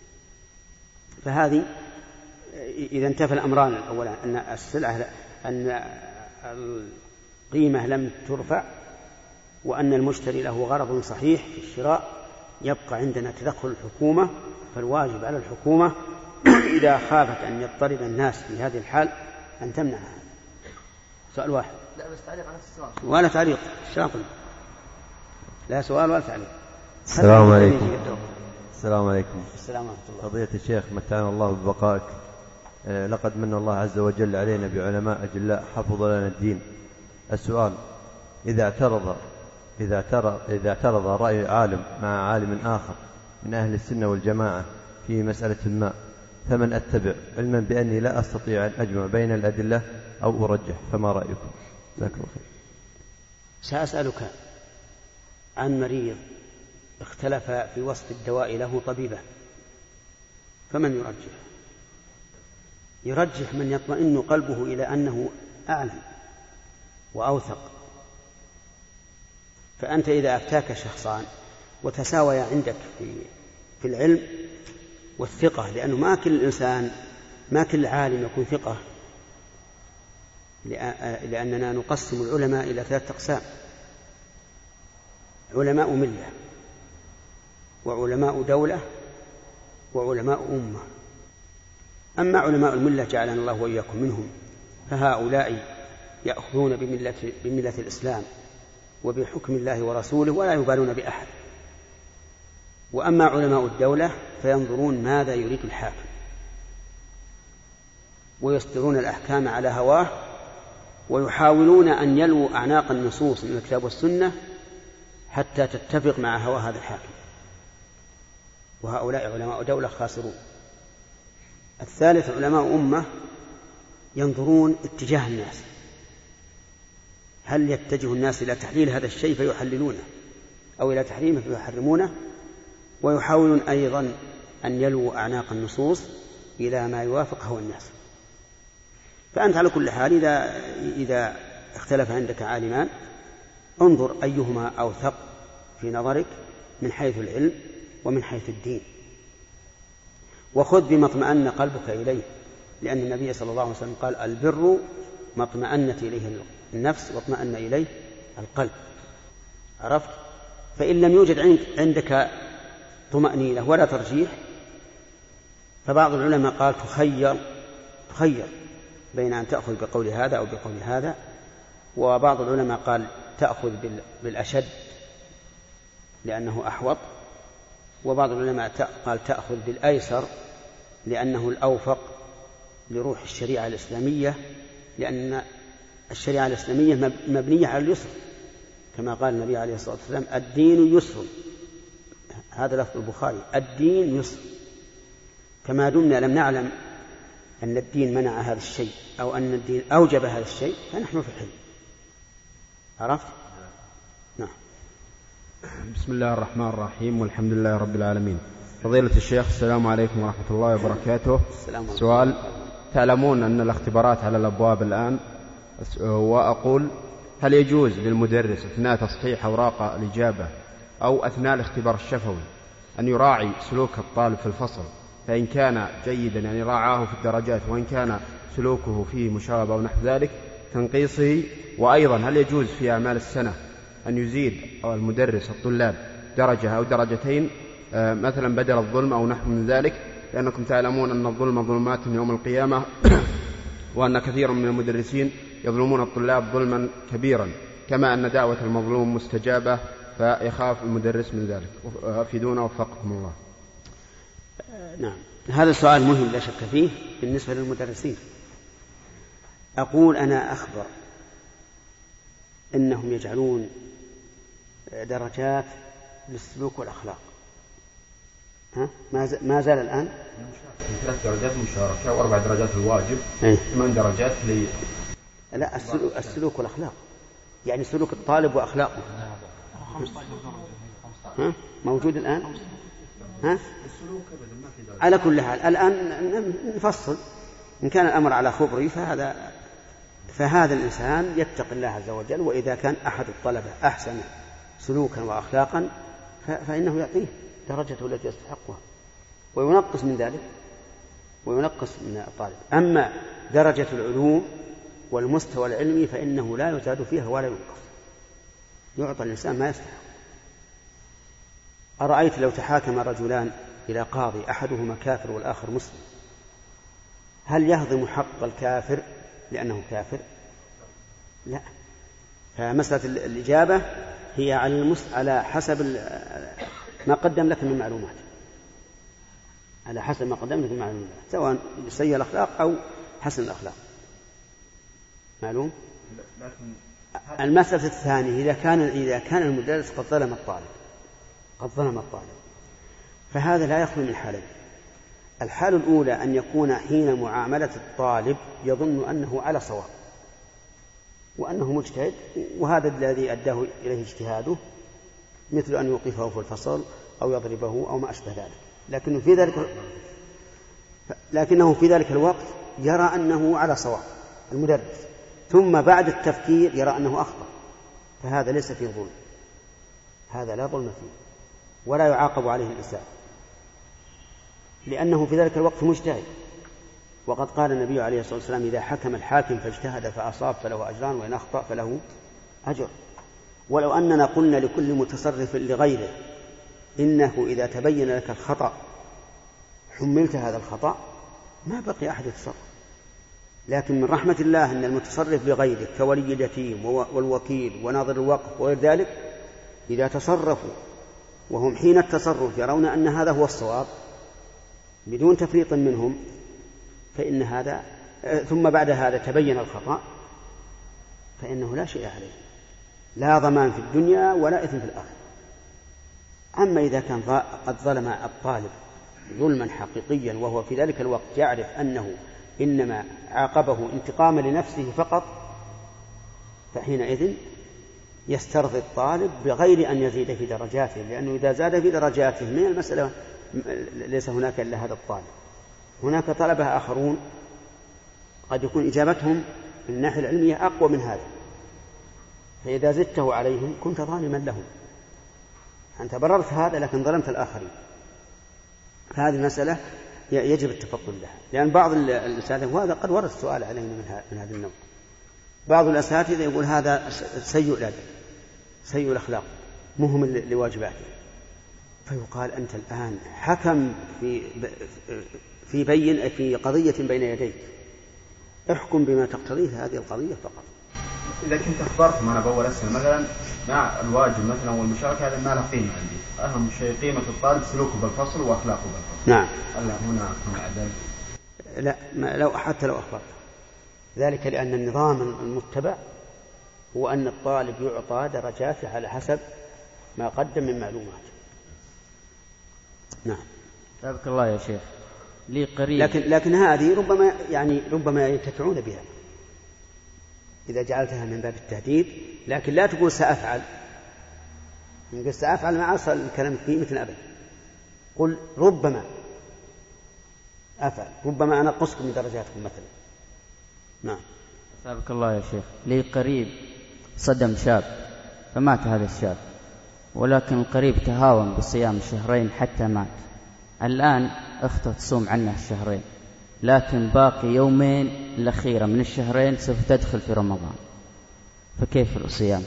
فهذه إذا انتفى الأمران الأولان أن السلعة أن القيمة لم ترفع وأن المشتري له غرض صحيح في الشراء، يبقى عندنا تدخل الحكومة، فالواجب على الحكومة إذا خافت أن يضطرب الناس في هذه الحال أن تمنع هذا. سؤال واحد لا بس تعليق على السؤال ولا تعليق شاطر، لا سؤال ولا تعليق. السلام عليكم. السلام عليكم. السلام ورحمة الله. فضيلة الشيخ متعنا الله ببقائك، لقد من الله عز وجل علينا بعلماء أجلاء حفظوا لنا الدين. السؤال: إذا اعترض إذا اعترض إذا اعترض رأي عالم مع عالم آخر من أهل السنة والجماعة في مسألة ما، فمن أتبع علما بأني لا أستطيع أن أجمع بين الأدلة أو أرجح، فما رأيكم؟ جزاك الله خير. سأسألك عن مريض اختلف في وصف الدواء له طبيبه، فمن يرجح؟ يرجح من يطمئن قلبه إلى أنه أعلم وأوثق. فأنت إذا أفتاك شخصان وتساويا عندك في في العلم والثقة، لأنه ما كل إنسان ما كل عالم يكون ثقة، لأننا نقسم العلماء إلى ثلاثة أقسام: علماء ملة، وعلماء دولة، وعلماء أمة. أما علماء الملة جعلنا الله وإياكم منهم، فهؤلاء يأخذون بملة, بملة الإسلام وبحكم الله ورسوله ولا يبالون بأحد. وأما علماء الدولة فينظرون ماذا يريد الحاكم ويصدرون الأحكام على هواه، ويحاولون أن يلووا أعناق النصوص من الكتاب والسنة حتى تتفق مع هوى هذا الحاكم، وهؤلاء علماء دولة خاسرون. الثالث علماء أمة، ينظرون اتجاه الناس هل يتجه الناس إلى تحليل هذا الشيء فيحللونه أو إلى تحريمه فيحرمونه، ويحاولون أيضا أن يلووا أعناق النصوص إلى ما يوافق هوى الناس. فأنت على كل حال إذا, إذا اختلف عندك عالمان انظر أيهما أوثق في نظرك من حيث العلم ومن حيث الدين، وخذ بما اطمأن قلبك إليه، لأن النبي صلى الله عليه وسلم قال البر ما اطمأنت إليه النفس واطمأن إليه القلب. عرفت؟ فإن لم يوجد عندك طمأنينة ولا ترجيح فبعض العلماء قال تخير تخير بين أن تأخذ بقول هذا أو بقول هذا، وبعض العلماء قال تأخذ بالأشد لأنه أحوط، وبعض العلماء قال تأخذ بالأيسر لأنه الأوفق لروح الشريعة الإسلامية، لأن الشريعة الإسلامية مبنية على اليسر كما قال النبي عليه الصلاة والسلام الدين يسر، هذا لفظ البخاري الدين يسر. كما دمنا لم نعلم أن الدين منع هذا الشيء أو أن الدين أوجب هذا الشيء فنحن في الحل. عرفت؟ نعم. بسم الله الرحمن الرحيم والحمد لله رب العالمين. فضيلة الشيخ السلام عليكم ورحمة الله وبركاته. سؤال: تعلمون أن الاختبارات على الأبواب الآن، وأقول هل يجوز للمدرس أثناء تصحيح أوراق الإجابة أو أثناء الاختبار الشفوي أن يراعي سلوك الطالب في الفصل، فإن كان جيدا يعني راعاه في الدرجات، وإن كان سلوكه فيه مشابه أو نحو ذلك تنقيصه؟ وأيضا هل يجوز في أعمال السنة أن يزيد المدرس الطلاب درجة أو درجتين مثلا بدل الظلم أو نحو من ذلك، لأنكم تعلمون أن الظلم ظلمات يوم القيامة، وأن كثيرا من المدرسين يظلمون الطلاب ظلما كبيرا، كما أن دعوة المظلوم مستجابة، فيخاف المدرس من ذلك. أفيدونا وفقكم الله. نعم، هذا سؤال مهم لا شك فيه بالنسبة للمدرسين. أقول أنا أخبر إنهم يجعلون درجات للسلوك والأخلاق. ها؟ ما زال الآن ثلاث درجات مشاركة وأربع درجات الواجب، ثمان درجات لي. لا، السلوك, السلوك والأخلاق يعني سلوك الطالب وأخلاقه. ها؟ موجود الآن؟ ها؟ على كل حال الآن نفصل. إن كان الأمر على خبري فهذا فهذا الإنسان يتقي الله عز وجل، وإذا كان أحد الطلبة أحسن سلوكا وأخلاقا فإنه يعطيه درجته التي يستحقها وينقص من ذلك وينقص من الطالب. أما درجة العلوم والمستوى العلمي فإنه لا يزاد فيها ولا ينقص، يعطى الإنسان ما يستحق. أرأيت لو تحاكم رجلان إلى قاضي أحدهما كافر والآخر مسلم، هل يهضم حق الكافر لأنه كافر؟ لا. فمسألة الإجابة هي على المس... على حسب ما قدم لك من معلومات، على حسب ما قدم لك من معلومات، سواء سيء الأخلاق أو حسن الأخلاق. معلوم؟ المسألة الثانية إذا كان إذا كان المدرس قد ظلم الطالب قد ظلم الطالب فهذا لا يخلو من حالين. الحالة الأولى أن يكون حين معاملة الطالب يظن أنه على صواب وأنه مجتهد، وهذا الذي أداه إليه اجتهاده، مثل أن يوقفه في الفصل أو يضربه أو ما أشبه ذلك، لكنه في ذلك لكنه في ذلك الوقت يرى أنه على صواب المدرس، ثم بعد التفكير يرى أنه أخطأ، فهذا ليس فيه ظلم، هذا لا ظلم فيه ولا يعاقب عليه الإنسان، لأنه في ذلك الوقت مجتهد. وقد قال النبي عليه الصلاة والسلام إذا حكم الحاكم فاجتهد فأصاب فله أجران وإن أخطأ فله أجر. ولو أننا قلنا لكل متصرف لغيره إنه إذا تبين لك الخطأ حملت هذا الخطأ ما بقي أحد يتصرف، لكن من رحمة الله أن المتصرف لغيره كولي اليتيم والوكيل وناظر الوقف وغير ذلك إذا تصرفوا وهم حين التصرف يرون أن هذا هو الصواب بدون تفريط منهم فإن هذا ثم بعد هذا تبين الخطأ فإنه لا شيء عليه، لا ضمان في الدنيا ولا إثم في الآخرة. أما إذا كان قد ظلم الطالب ظلما حقيقيا وهو في ذلك الوقت يعرف أنه إنما عاقبه انتقاما لنفسه فقط، فحينئذ يسترضي الطالب بغير أن يزيد في درجاته، لأنه إذا زاد في درجاته من المسألة ليس هناك إلا هذا الطالب. هناك طلبة آخرون قد يكون إجابتهم من الناحية العلمية أقوى من هذا، فإذا زدته عليهم كنت ظالما لهم، أنت بررت هذا لكن ظلمت الآخرين. فهذه المسألة يجب التفضل لها، لأن بعض الأساتذة وهذا قد ورد السؤال علينا من هذا النوع، بعض الأساتذة يقول هذا سيء الأدب سيء الأخلاق مهمل لواجباته، فيقال أنت الآن حكم في في بين في قضية بين يديك، احكم بما تقتضيه هذه القضية فقط. إذا كنت أخبرت أنا بأول أسئلة مثلا مع الواجب مثلا والمشاركة، هذا ما له قيمة عندي، أهم شيء قيمة الطالب سلوكه بالفصل وأخلاقه بالفصل. نعم. هل هنا عدل؟ لا، ما لو حتى لو أخبرت، ذلك لأن النظام المتبع هو أن الطالب يعطى درجات على حسب ما قدم من معلومات. نعم. بارك الله يا شيخ. لي قريب. لكن لكن هذه ربما يعني ربما ينتفعون بها إذا جعلتها من باب التهديد، لكن لا تقول سأفعل، إن سأفعل ما أصل الكلام فيه مثل أبدا، قل ربما أفعل، ربما أنا قصكم من درجاتكم مثلا. نعم. بارك الله يا شيخ. لي قريب صدم شاب فمات هذا الشاب، ولكن القريب تهاون بصيام شهرين حتى مات. الآن أخته تصوم عنه الشهرين، لكن باقي يومين الأخيرة من الشهرين سوف تدخل في رمضان، فكيف الصيام؟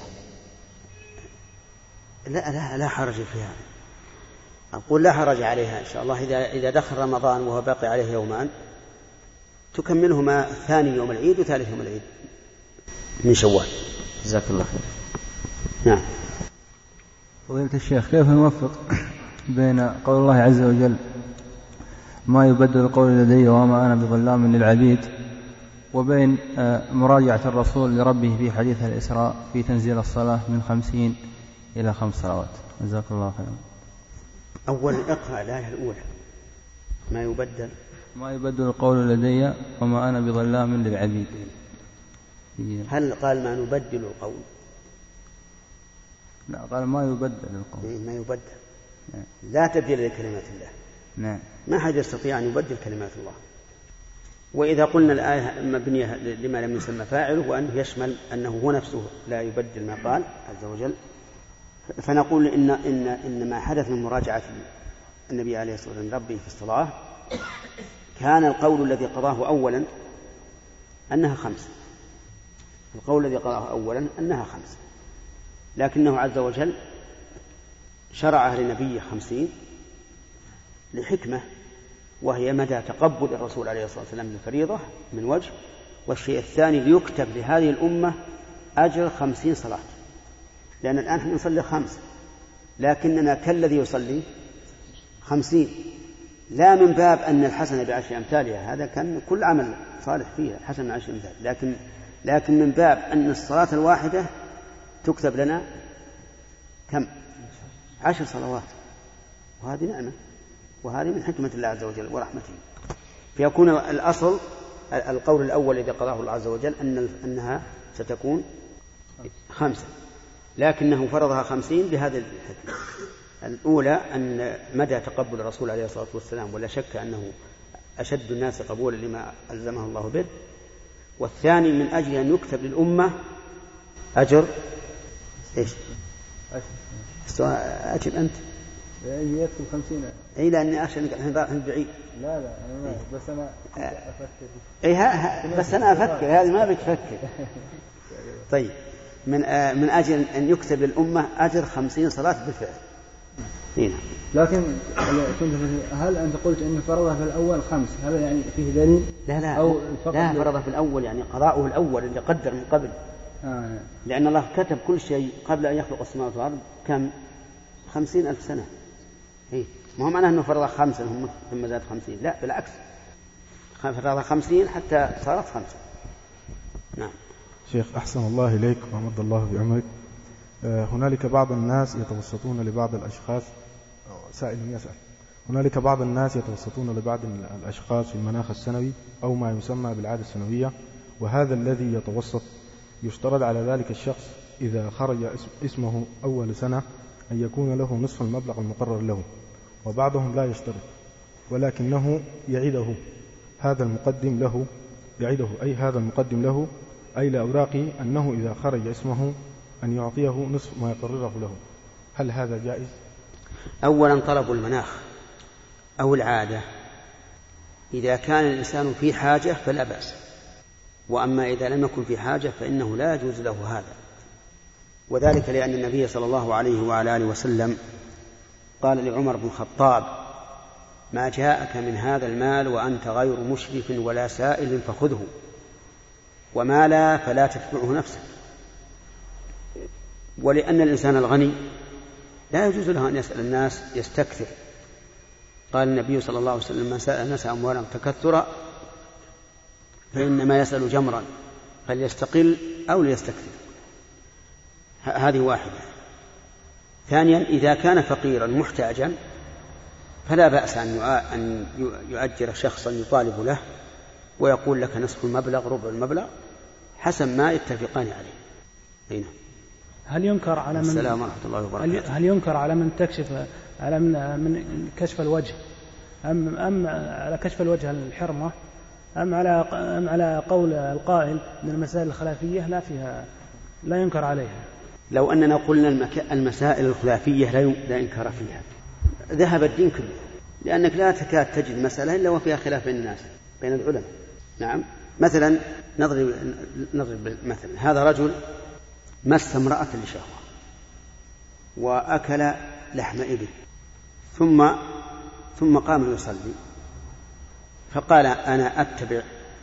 لا لا لا حرج فيها، أقول لا حرج عليها إن شاء الله. إذا إذا دخل رمضان وهو باقي عليه يومان تكملهما ثاني يوم العيد وثالث يوم العيد من شوال. جزاك الله خير. نعم. فضيلة الشيخ، كيف نوفق بين قول الله عز وجل ما يبدل القول لدي وما أنا بظلام للعبيد، وبين مراجعة الرسول لربه في حديث الإسراء في تنزيل الصلاة من خمسين إلى خمس صلوات؟ جزاك الله خيرا. أولا اقرأ الآية الأولى، ما يبدل ما يبدل القول لدي وما أنا بظلام للعبيد. هل قال ما نبدل القول؟ لا، قال ما يبدل القول. ما يبدل. لا تبديل لكلمات الله. نعم. ما حد يستطيع أن يبدل كلمات الله. وإذا قلنا الآية مبنية لما لم يسمى فاعله وأنه يشمل أنه هو نفسه لا يبدل ما قال عز وجل، فنقول إن إن إن ما حدث من مراجعة النبي عليه الصلاة والسلام ربه في الصلاة كان القول الذي قضاه أولا أنها خمس، القول الذي قضاه أولا أنها خمس، لكنه عز وجل شرعها لنبيه خمسين لحكمة، وهي مدى تقبل الرسول عليه الصلاة والسلام للفريضة من وجه، والشيء الثاني ليكتب لهذه الأمة أجر خمسين صلاة، لأن الآن نحن نصلي خمس لكننا كالذي يصلي خمسين، لا من باب أن الحسنة بعشر أمثالها، هذا كان كل عمل صالح فيها حسن عشر أمثال، لكن لكن من باب أن الصلاة الواحدة تكتب لنا كم؟ عشر صلوات، وهذه نعمة، وهذه من حكمة الله عز وجل ورحمته. فيكون الأصل القول الأول الذي قضاه الله عز وجل أن أنها ستكون خمسة، لكنه فرضها خمسين بهذه الحكمة. الأولى أن مدى تقبل الرسول عليه الصلاة والسلام، ولا شك أنه أشد الناس قبولا لما ألزمه الله به، والثاني من أجل أن يكتب للأمة أجر إيش؟ أجب أنت؟ يكتب خمسين. إيه، لأني أخشى أنك الحين رايح بعيد. لا لا أنا بس أنا أفكر. إيه بس أنا أفكر، هذه ما بتفكر. طيب، من آه من أجل أن يكتب للأمة أجر خمسين صلاة بالفعل. هنا. لكن كنت هل أنت قلت إن فرضها في الأول خمس، هل يعني فيه دليل؟ لا لا أو لا فرضها في الأول يعني قضاؤه الأول اللي قدر من قبل. آه. لأن الله كتب كل شيء قبل أن يخلق السماوات والأرض كم؟ خمسين ألف سنة. إيه، ما هو معناه أنه فرضها خمسة ثم زاد خمسين، لا بالعكس، فرضها خمسين حتى صارت خمسة. نعم. شيخ أحسن الله إليك ومد الله بعمرك. هنالك بعض الناس يتوسطون لبعض الأشخاص، سائل يسأل، هنالك بعض الناس يتوسطون لبعض الأشخاص في المناخ السنوي أو ما يسمى بالعادة السنوية، وهذا الذي يتوسط يشترط على ذلك الشخص إذا خرج اسمه أول سنة أن يكون له نصف المبلغ المقرر له، وبعضهم لا يشترط ولكنه يعيده هذا المقدم له يعيده أي هذا المقدم له أي لأوراقه أنه إذا خرج اسمه أن يعطيه نصف ما يقرره له. هل هذا جائز؟ أولا طلب المناخ أو العادة إذا كان الإنسان في حاجة فلا بأس، وأما إذا لم يكن في حاجة فإنه لا يجوز له هذا، وذلك لأن النبي صلى الله عليه وعلى آله وسلم قال لعمر بن الخطاب: ما جاءك من هذا المال وأنت غير مشرف ولا سائل فخذه، وما لا فلا تتبعه نفسك. ولأن الإنسان الغني لا يجوز له أن يسأل الناس يستكثر. قال النبي صلى الله عليه وسلم: من سأل الناس أموالا تكثرا فإنما يسأل جمرا فليستقل أو ليستكثر. هذه واحدة. ثانيا إذا كان فقيرا محتاجا فلا بأس أن يؤجر شخصا يطالب له ويقول لك نصف المبلغ ربع المبلغ حسب ما يتفقان عليه. هنا. هل ينكر على من السلام ورحمة الله وبركاته. هل ينكر على من تكشف على من, من كشف الوجه أم أم على كشف الوجه الحرمة أم على أم على قول القائل أن المسائل الخلافية لا فيها لا ينكر عليها؟ لو أننا قلنا المسائل الخلافية لا ينكر فيها ذهب الدين كله، لأنك لا تكاد تجد مسألة إلا وفيها خلاف بين الناس بين العلماء. نعم. مثلا نضرب نضرب مثلا هذا رجل مس امرأة لشهوة وأكل لحم إبل ثم ثم قام يصلي، فقال: أنا أتبع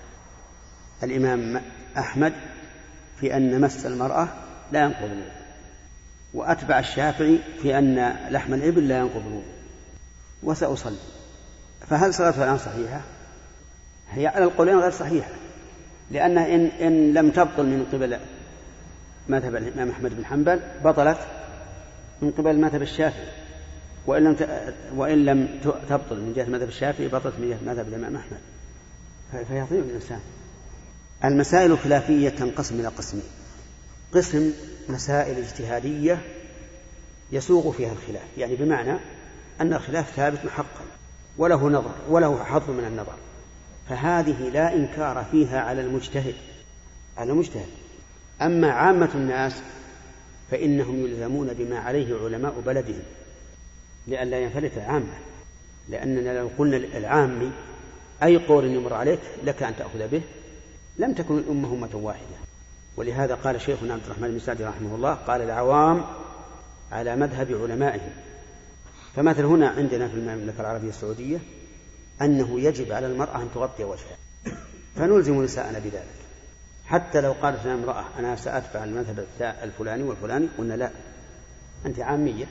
الإمام أحمد في أن مس المرأة لا ينقض الوضوء، وأتبع الشافعي في أن لحم الإبل لا ينقض الوضوء، وسأصلي. فهل صلاته الآن صحيحة؟ هي على القولين غير صحيحة، لأن إن, إن لم تبطل من قبل مذهب الإمام أحمد بن حنبل بطلت من قبل مذهب الشافعي، وإن لم وإن لم تبطل من جهة مذهب الشافعي بطلت من جهة مذهب الإمام أحمد. فيضيع الإنسان. المسائل الخلافية تنقسم إلى قسمين: قسم مسائل اجتهادية يسوغ فيها الخلاف، يعني بمعنى أن الخلاف ثابت محقا وله نظر وله حظ من النظر، فهذه لا إنكار فيها على المجتهد على المجتهد. أما عامة الناس فإنهم يلزمون بما عليه علماء بلدهم لئلا ينفلت العامة، لأننا لو قلنا العامي أي قول يمر عليك لك أن تأخذ به لم تكن الأمة أمة واحدة. ولهذا قال شيخنا عبد الرحمن بن سعدي رحمه الله: قال العوام على مذهب علمائهم. فمثل هنا عندنا في المملكة العربية السعودية أنه يجب على المرأة أن تغطي وجهها، فنلزم نساءنا بذلك. حتى لو قالت لنا امرأة: أنا سأتبع المذهب الفلاني والفلاني، قلنا: لا، أنت عامية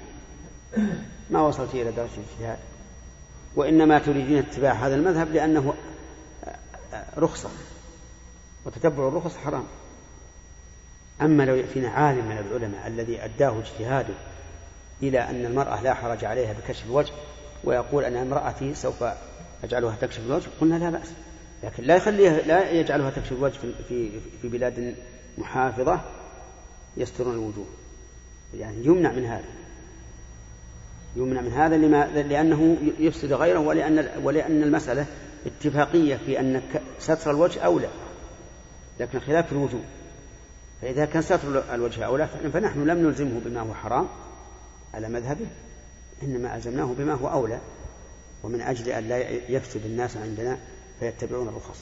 ما وصلت إلى درجة الاجتهاد، وإنما تريدين اتباع هذا المذهب لأنه رخصة، وتتبع الرخص حرام. أما لو يأتينا عالم من العلماء الذي أداه اجتهاده إلى أن المرأة لا حرج عليها بكشف الوجه ويقول: أنا امرأتي سوف أجعلها تكشف الوجه، قلنا لا بأس، لكن لا يخليها لا يجعلها تكشف الوجه في في بلاد محافظة يسترون الوجوه، يعني يمنع من هذا يمنع من هذا لما لأنه يفسد غيره، ولأن ولأن المسألة اتفاقية في أن ستر الوجه أولى، لكن خلاف في الوجوه. فإذا كان ستر الوجه أولى فنحن لم نلزمه بما هو حرام على مذهبه، إنما ألزمناه بما هو أولى، ومن أجل أن لا يفسد الناس عندنا فيتبعون الرخص.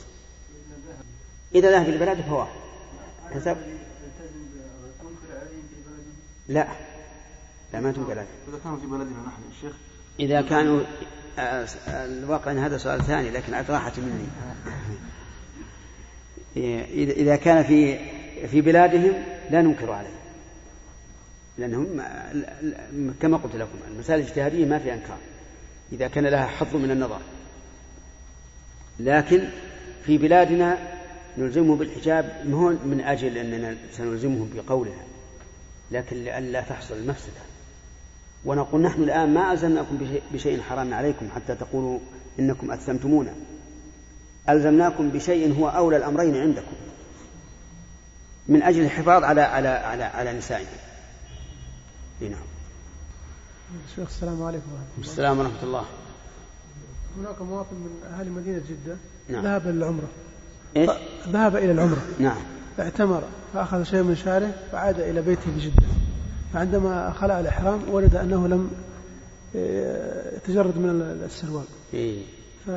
إذا ذهب البلاد فهو حسب لا لا ما تنقل. إذا كانوا في بلدنا نحن الشيخ إذا كانوا الواقع أن هذا سؤال ثاني لكن راحت مني. إذا كان في في بلادهم لا ننكر عليه، لأنهم كما قلت لكم المسائل الاجتهادية ما في إنكار إذا كان لها حظ من النظر، لكن في بلادنا نلزمه بالحجاب مهون من أجل أننا سنلزمهم بقولها، لكن لئلا تحصل المفسدة. ونقول نحن الآن ما ألزمناكم بشيء حرام عليكم حتى تقولوا إنكم أثمتمونا، ألزمناكم بشيء هو أولى الأمرين عندكم، من أجل الحفاظ على على على على نسائهم. نعم. شيخ السلام عليكم ورحمة الله. السلام ورحمة الله. هناك مواطن من أهالي مدينة جدة نعم. ذهب إلى العمرة. إيش؟ ذهب إلى العمرة. نعم. فاعتمر فأخذ شيء من شعره فعاد إلى بيته بجدة. فعندما خلع الإحرام ولد أنه لم يتجرد من السروال. إيه. ف...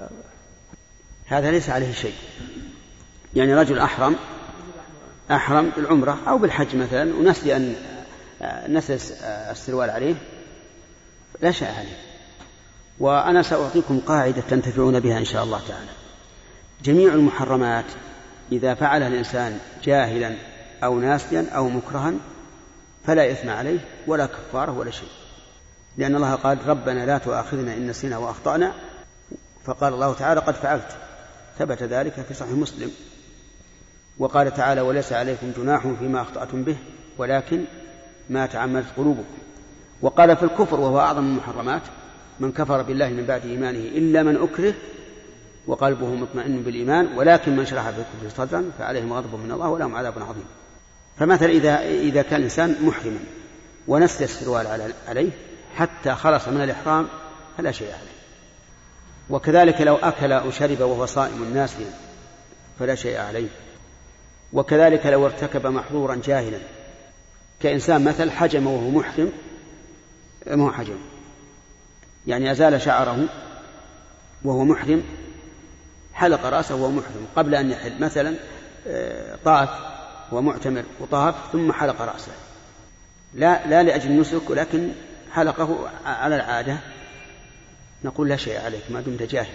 هذا ليس عليه شيء. يعني رجل أحرم أحرم بالعمرة أو بالحج مثلا ونسي أن نسي السروال عليه لا شيء عليه. وأنا سأعطيكم قاعدة تنتفعون بها إن شاء الله تعالى. جميع المحرمات إذا فعلها الإنسان جاهلا أو ناسيا أو مكرها فلا إثم عليه ولا كفارة ولا شيء، لأن الله قال ربنا لا تؤاخذنا إن نسينا وأخطأنا، فقال الله تعالى قد فعلت، ثبت ذلك في صحيح مسلم. وقال تعالى وليس عليكم جناح فيما أخطأتم به ولكن ما تعمدت قلوبكم. وقال في الكفر وهو أعظم المحرمات من كفر بالله من بعد إيمانه إلا من أكره وقلبه مطمئن بالإيمان ولكن من شرح بالكفر صدرا فعليهم غضب من الله ولهم عذاب عظيم. فمثلا إذا, إذا كان الإنسان محرما ونسي السروال عليه حتى خلص من الإحرام فلا شيء عليه. وكذلك لو أكل أو شرب وهو صائم ناسيا فلا شيء عليه. وكذلك لو ارتكب محظورا جاهلا كإنسان مثل حجم وهو محرم مو حجم يعني أزال شعره وهو محرم، حلق رأسه وهو محرم قبل أن يحل، مثلا طاف ومعتمر وطاف ثم حلق رأسه لا, لا لأجل النسك ولكن حلقه على العادة، نقول لا شيء عليك ما دمت جاهل.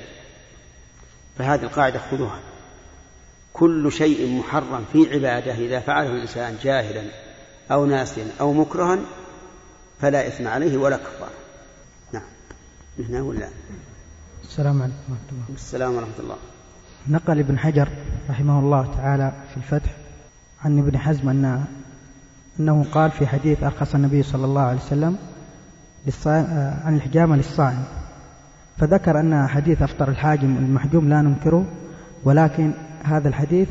فهذه القاعدة خذوها، كل شيء محرم في عبادة إذا فعله الإنسان جاهلا أو ناسيا أو مكرها فلا إثم عليه ولا كفارة. نعم. هنا ولا السلام عليكم ورحمة الله. السلام ورحمة الله. نقل ابن حجر رحمه الله تعالى في الفتح عن ابن حزم أن أنه قال في حديث أرخص النبي صلى الله عليه وسلم عن الحجامة للصائم، فذكر أن حديث أفطر الحاجم المحجوم لا ننكره، ولكن هذا الحديث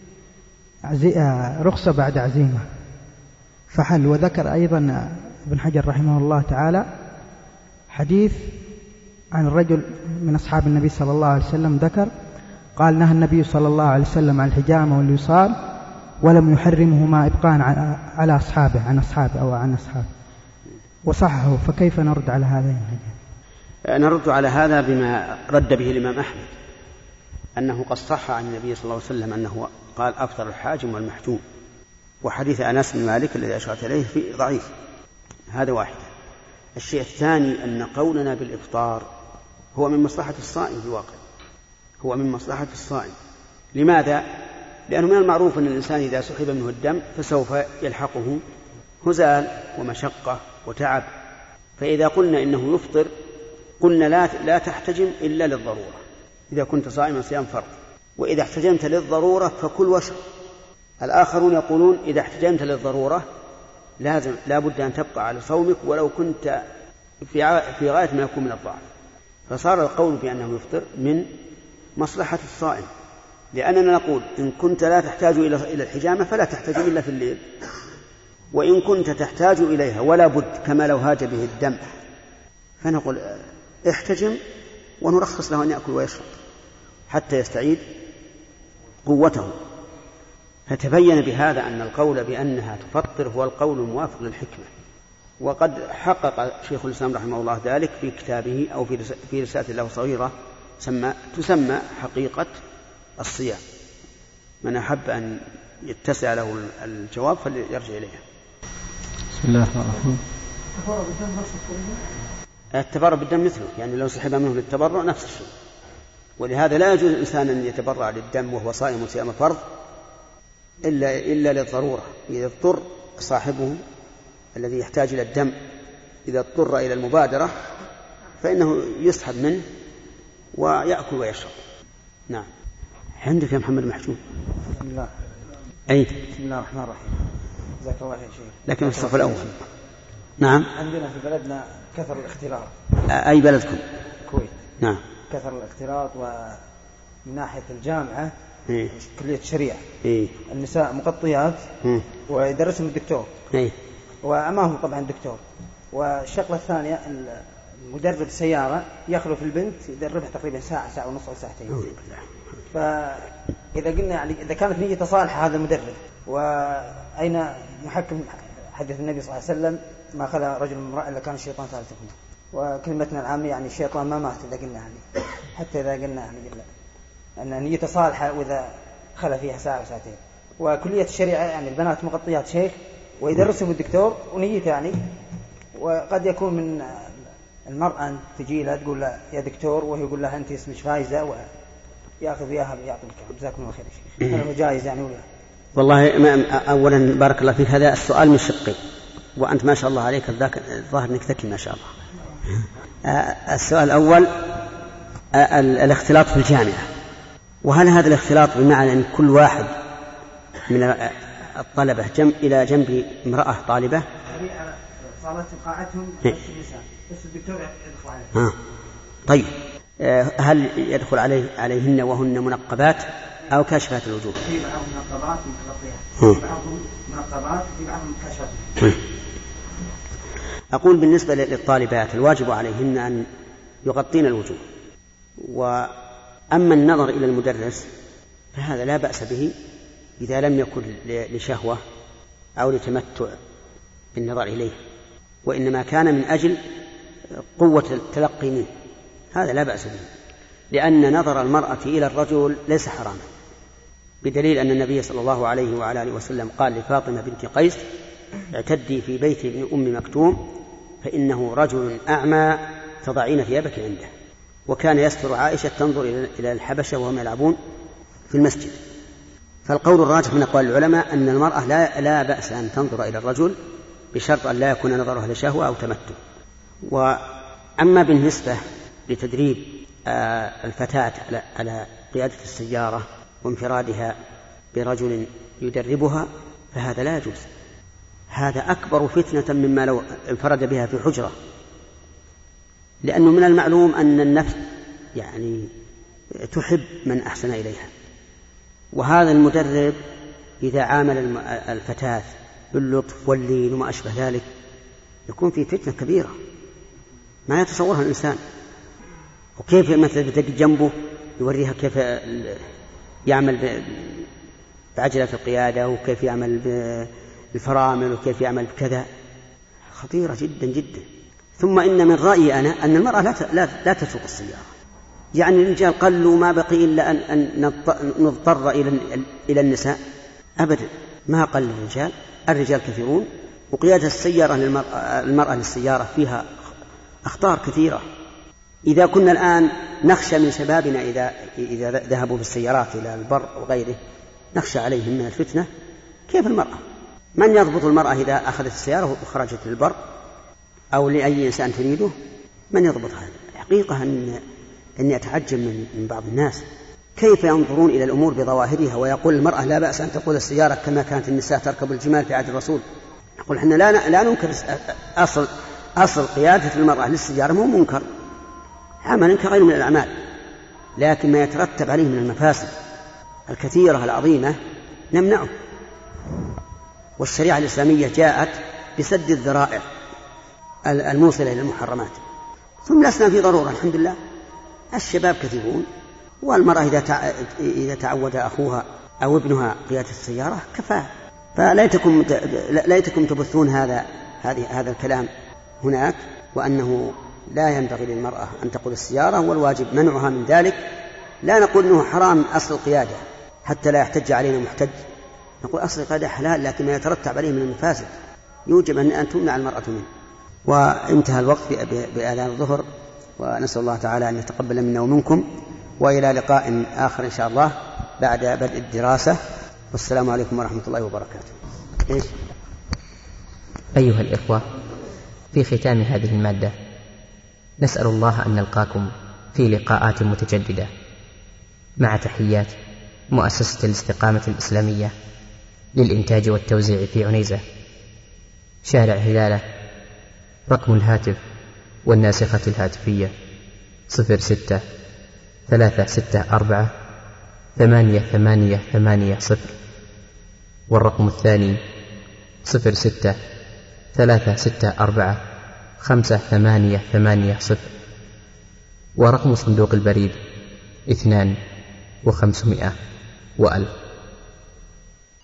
رخصة بعد عزيمة فحل. وذكر أيضا ابن حجر رحمه الله تعالى حديث عن الرجل من أصحاب النبي صلى الله عليه وسلم ذكر قال نهى النبي صلى الله عليه وسلم عن الحجامة والوصال ولم يحرمهما إبقاء على أصحابه عن أصحابه أو عن أصحابه وصححه، فكيف نرد على هذا الحديث؟ نرد على هذا بما رد به الإمام أحمد أنه قد صح عن النبي صلى الله عليه وسلم أنه قال أفطر الحاجم والمحجوم، وحديث أنس بن مالك الذي أشرت إليه في ضعيف. هذا واحد. الشيء الثاني أن قولنا بالإفطار هو من مصلحة الصائم في الواقع، هو من مصلحة الصائم. لماذا؟ لأنه من المعروف أن الإنسان إذا سحب منه الدم فسوف يلحقه هزال ومشقة وتعب، فإذا قلنا إنه يفطر قلنا لا, لا تحتجم إلا للضرورة إذا كنت صائما صيام فرض، وإذا احتجمت للضرورة فكل واشرب. الآخرون يقولون إذا احتجمت للضرورة لازم لا بد أن تبقى على صومك ولو كنت في في غاية ما يكون من الضعف. فصار القول بأنه يفطر من مصلحة الصائم، لأننا نقول إن كنت لا تحتاج إلى الحجامة فلا تحتاج إلا في الليل، وإن كنت تحتاج إليها ولا بد كما لو هاج به الدم فنقول احتجم ونرخص له أن يأكل ويشرب حتى يستعيد قوته. فتبين بهذا أن القول بأنها تفطر هو القول الموافق للحكمة، وقد حقق شيخ الإسلام رحمه الله ذلك في كتابه أو في رسالة له صغيرة تسمى حقيقة الصيام. من أحب أن يتسع له الجواب فليرجع إليها. بسم الله الرحمن الرحيم. التبرع بالدم مثله، يعني لو سحب منه للتبرع نفس الشيء، ولهذا لا يجوز الإنسان أن يتبرع للدم وهو صائم صيام فرض إلا, إلا للضرورة. إذا اضطر صاحبه الذي يحتاج إلى الدم إذا اضطر إلى المبادرة فإنه يسحب منه ويأكل ويشرب. نعم. عندك يا محمد محجوب. بسم الله. أي. بسم الله الرحمن الرحيم. جزاك الله خير شيخ. لكن في الصف الأول. نعم. عندنا في بلدنا كثر الاختلاط. أي بلدكم؟ الكويت. نعم. كثر الاختلاط، ومن ناحية الجامعة إيه؟ كلية الشريعة إيه؟ النساء مغطيات إيه؟ ويدرسهم الدكتور إيه؟ وأمامهم طبعا الدكتور. والشغلة الثانية مدرب السيارة يخلو في البنت يدربها تقريبا ساعة ساعة ونص أو ساعتين. فإذا قلنا يعني إذا كانت نية صالحة هذا المدرب، وأين محكم حديث النبي صلى الله عليه وسلم ما خلا رجل من امرأة إلا كان الشيطان ثالثهما. وكلمتنا العامة يعني الشيطان ما مات إذا قلنا يعني حتى إذا قلنا يعني قلنا أن نية صالحة وإذا خلا فيها ساعة وساعتين. وكلية الشريعة يعني البنات مغطيات شيخ ويدرسهم الدكتور ونيته يعني. وقد يكون من المرأة تجي لها تقول له يا دكتور وهي يقول لها أنت اسمك فايزة ويأخذ إياها ويعطي الكلام. جزاكم الله خير يا شيخ. هل هو جائز يعني ولا؟ والله ما أولا بارك الله فيك، هذا السؤال من شقي وأنت ما شاء الله عليك الظاهر أنك ذكي ما شاء الله. السؤال الأول الاختلاط في الجامعة، وهل هذا الاختلاط بمعنى أن كل واحد من الطلبة جنب إلى جنب امرأة طالبة؟ صارت قاعتهم بس النساء بس الدكتور يدخل آه. عليه. طيب هل يدخل عليه عليهن وهن منقبات أو كاشفات الوجوه؟ في بعضهم منقبات ومغطيات، في بعضهم منقبات وفي بعضهم كاشفات. أقول بالنسبة للطالبات الواجب عليهن أن يغطين الوجوه، وأما النظر إلى المدرس فهذا لا بأس به إذا لم يكن لشهوة أو لتمتع بالنظر إليه، وإنما كان من أجل قوة التلقي منه، هذا لا بأس به، لأن نظر المرأة إلى الرجل ليس حراما، بدليل أن النبي صلى الله عليه وعلى آله وسلم قال لفاطمة بنت قيس اعتدي في بيت ابن أم مكتوم فإنه رجل أعمى تضعين ثيابك عنده. وكان يستر عائشة تنظر إلى الحبشة وهم يلعبون في المسجد. فالقول الراجح من أقوال العلماء أن المرأة لا, لا بأس أن تنظر إلى الرجل بشرط أن لا يكون نظرها لشهوة أو تمتع. وأما بالنسبة لتدريب الفتاة على قيادة السيارة وانفرادها برجل يدربها فهذا لا يجوز، هذا أكبر فتنة مما لو انفرد بها في حجرة، لأنه من المعلوم أن النفس يعني تحب من أحسن إليها، وهذا المدرب إذا عامل الفتاة باللطف واللين وما أشبه ذلك يكون في فتنة كبيرة ما يتصورها الإنسان. وكيف مثلا تجد جنبه يوريها كيف يعمل بعجلة القيادة وكيف يعمل بالفرامل وكيف يعمل بكذا، خطيرة جدا جدا. ثم إن من رأيي أنا أن المرأة لا لا, لا تسوق السيارة، يعني الرجال قلوا ما بقي إلا أن, أن نضطر إلى إلى النساء أبدا، ما قل الرجال، الرجال كثيرون، وقيادة السيارة للمرأة المرأة للسيارة فيها أخطار كثيرة. إذا كنا الآن نخشى من شبابنا إذا إذا ذهبوا بالسيارات إلى البر وغيره نخشى عليهم من الفتنة، كيف المرأة؟ من يضبط المرأة إذا أخذت السيارة وخرجت للبر أو لأي إنسان تريده؟ من يضبط هذا؟ الحقيقة أن أني أتعجب من بعض الناس كيف ينظرون إلى الأمور بظواهرها، ويقول المرأة لا بأس أن تقود السيارة كما كانت النساء تركب الجمال في عهد الرسول. نقول إحنا لا لا ننكر أصل أصل قيادة المرأة للسيارة مو منكر، عمل كغير من الأعمال، لكن ما يترتب عليه من المفاسد الكثيرة العظيمة نمنعه. والشريعة الإسلامية جاءت بسد الذرائع الموصلة إلى المحرمات. ثم لسنا في ضرورة، الحمد لله الشباب كثيرون، والمرأة إذا إذا تعود أخوها أو ابنها قيادة السيارة كفاه. فليتكم ليتكم تبثون هذا هذه هذا الكلام هناك، وأنه لا ينبغي للمرأة أن تقود السيارة والواجب منعها من ذلك. لا نقول أنه حرام أصل القيادة حتى لا يحتج علينا محتج، نقول أصل القيادة حلال، لكن ما يترتب عليه من المفاسد يوجب أن تمنع المرأة منه. وانتهى الوقت بآذان الظهر، ونسأل الله تعالى أن يتقبل منا ومنكم، وإلى لقاء آخر إن شاء الله بعد بدء الدراسة، والسلام عليكم ورحمة الله وبركاته. إيش؟ أيها الإخوة، في ختام هذه المادة نسأل الله أن نلقاكم في لقاءات متجددة، مع تحيات مؤسسة الاستقامة الإسلامية للإنتاج والتوزيع في عنيزة، شارع هلالة. رقم الهاتف والناسخة الهاتفية صفر ستة ثلاثة ستة أربعة ثمانية ثمانية ثمانية صفر. والرقم الثاني صفر ستة ثلاثة ستة أربعة خمسة ثمانية ثمانية صفر. ورقم صندوق البريد اثنان وخمسمائة وألف.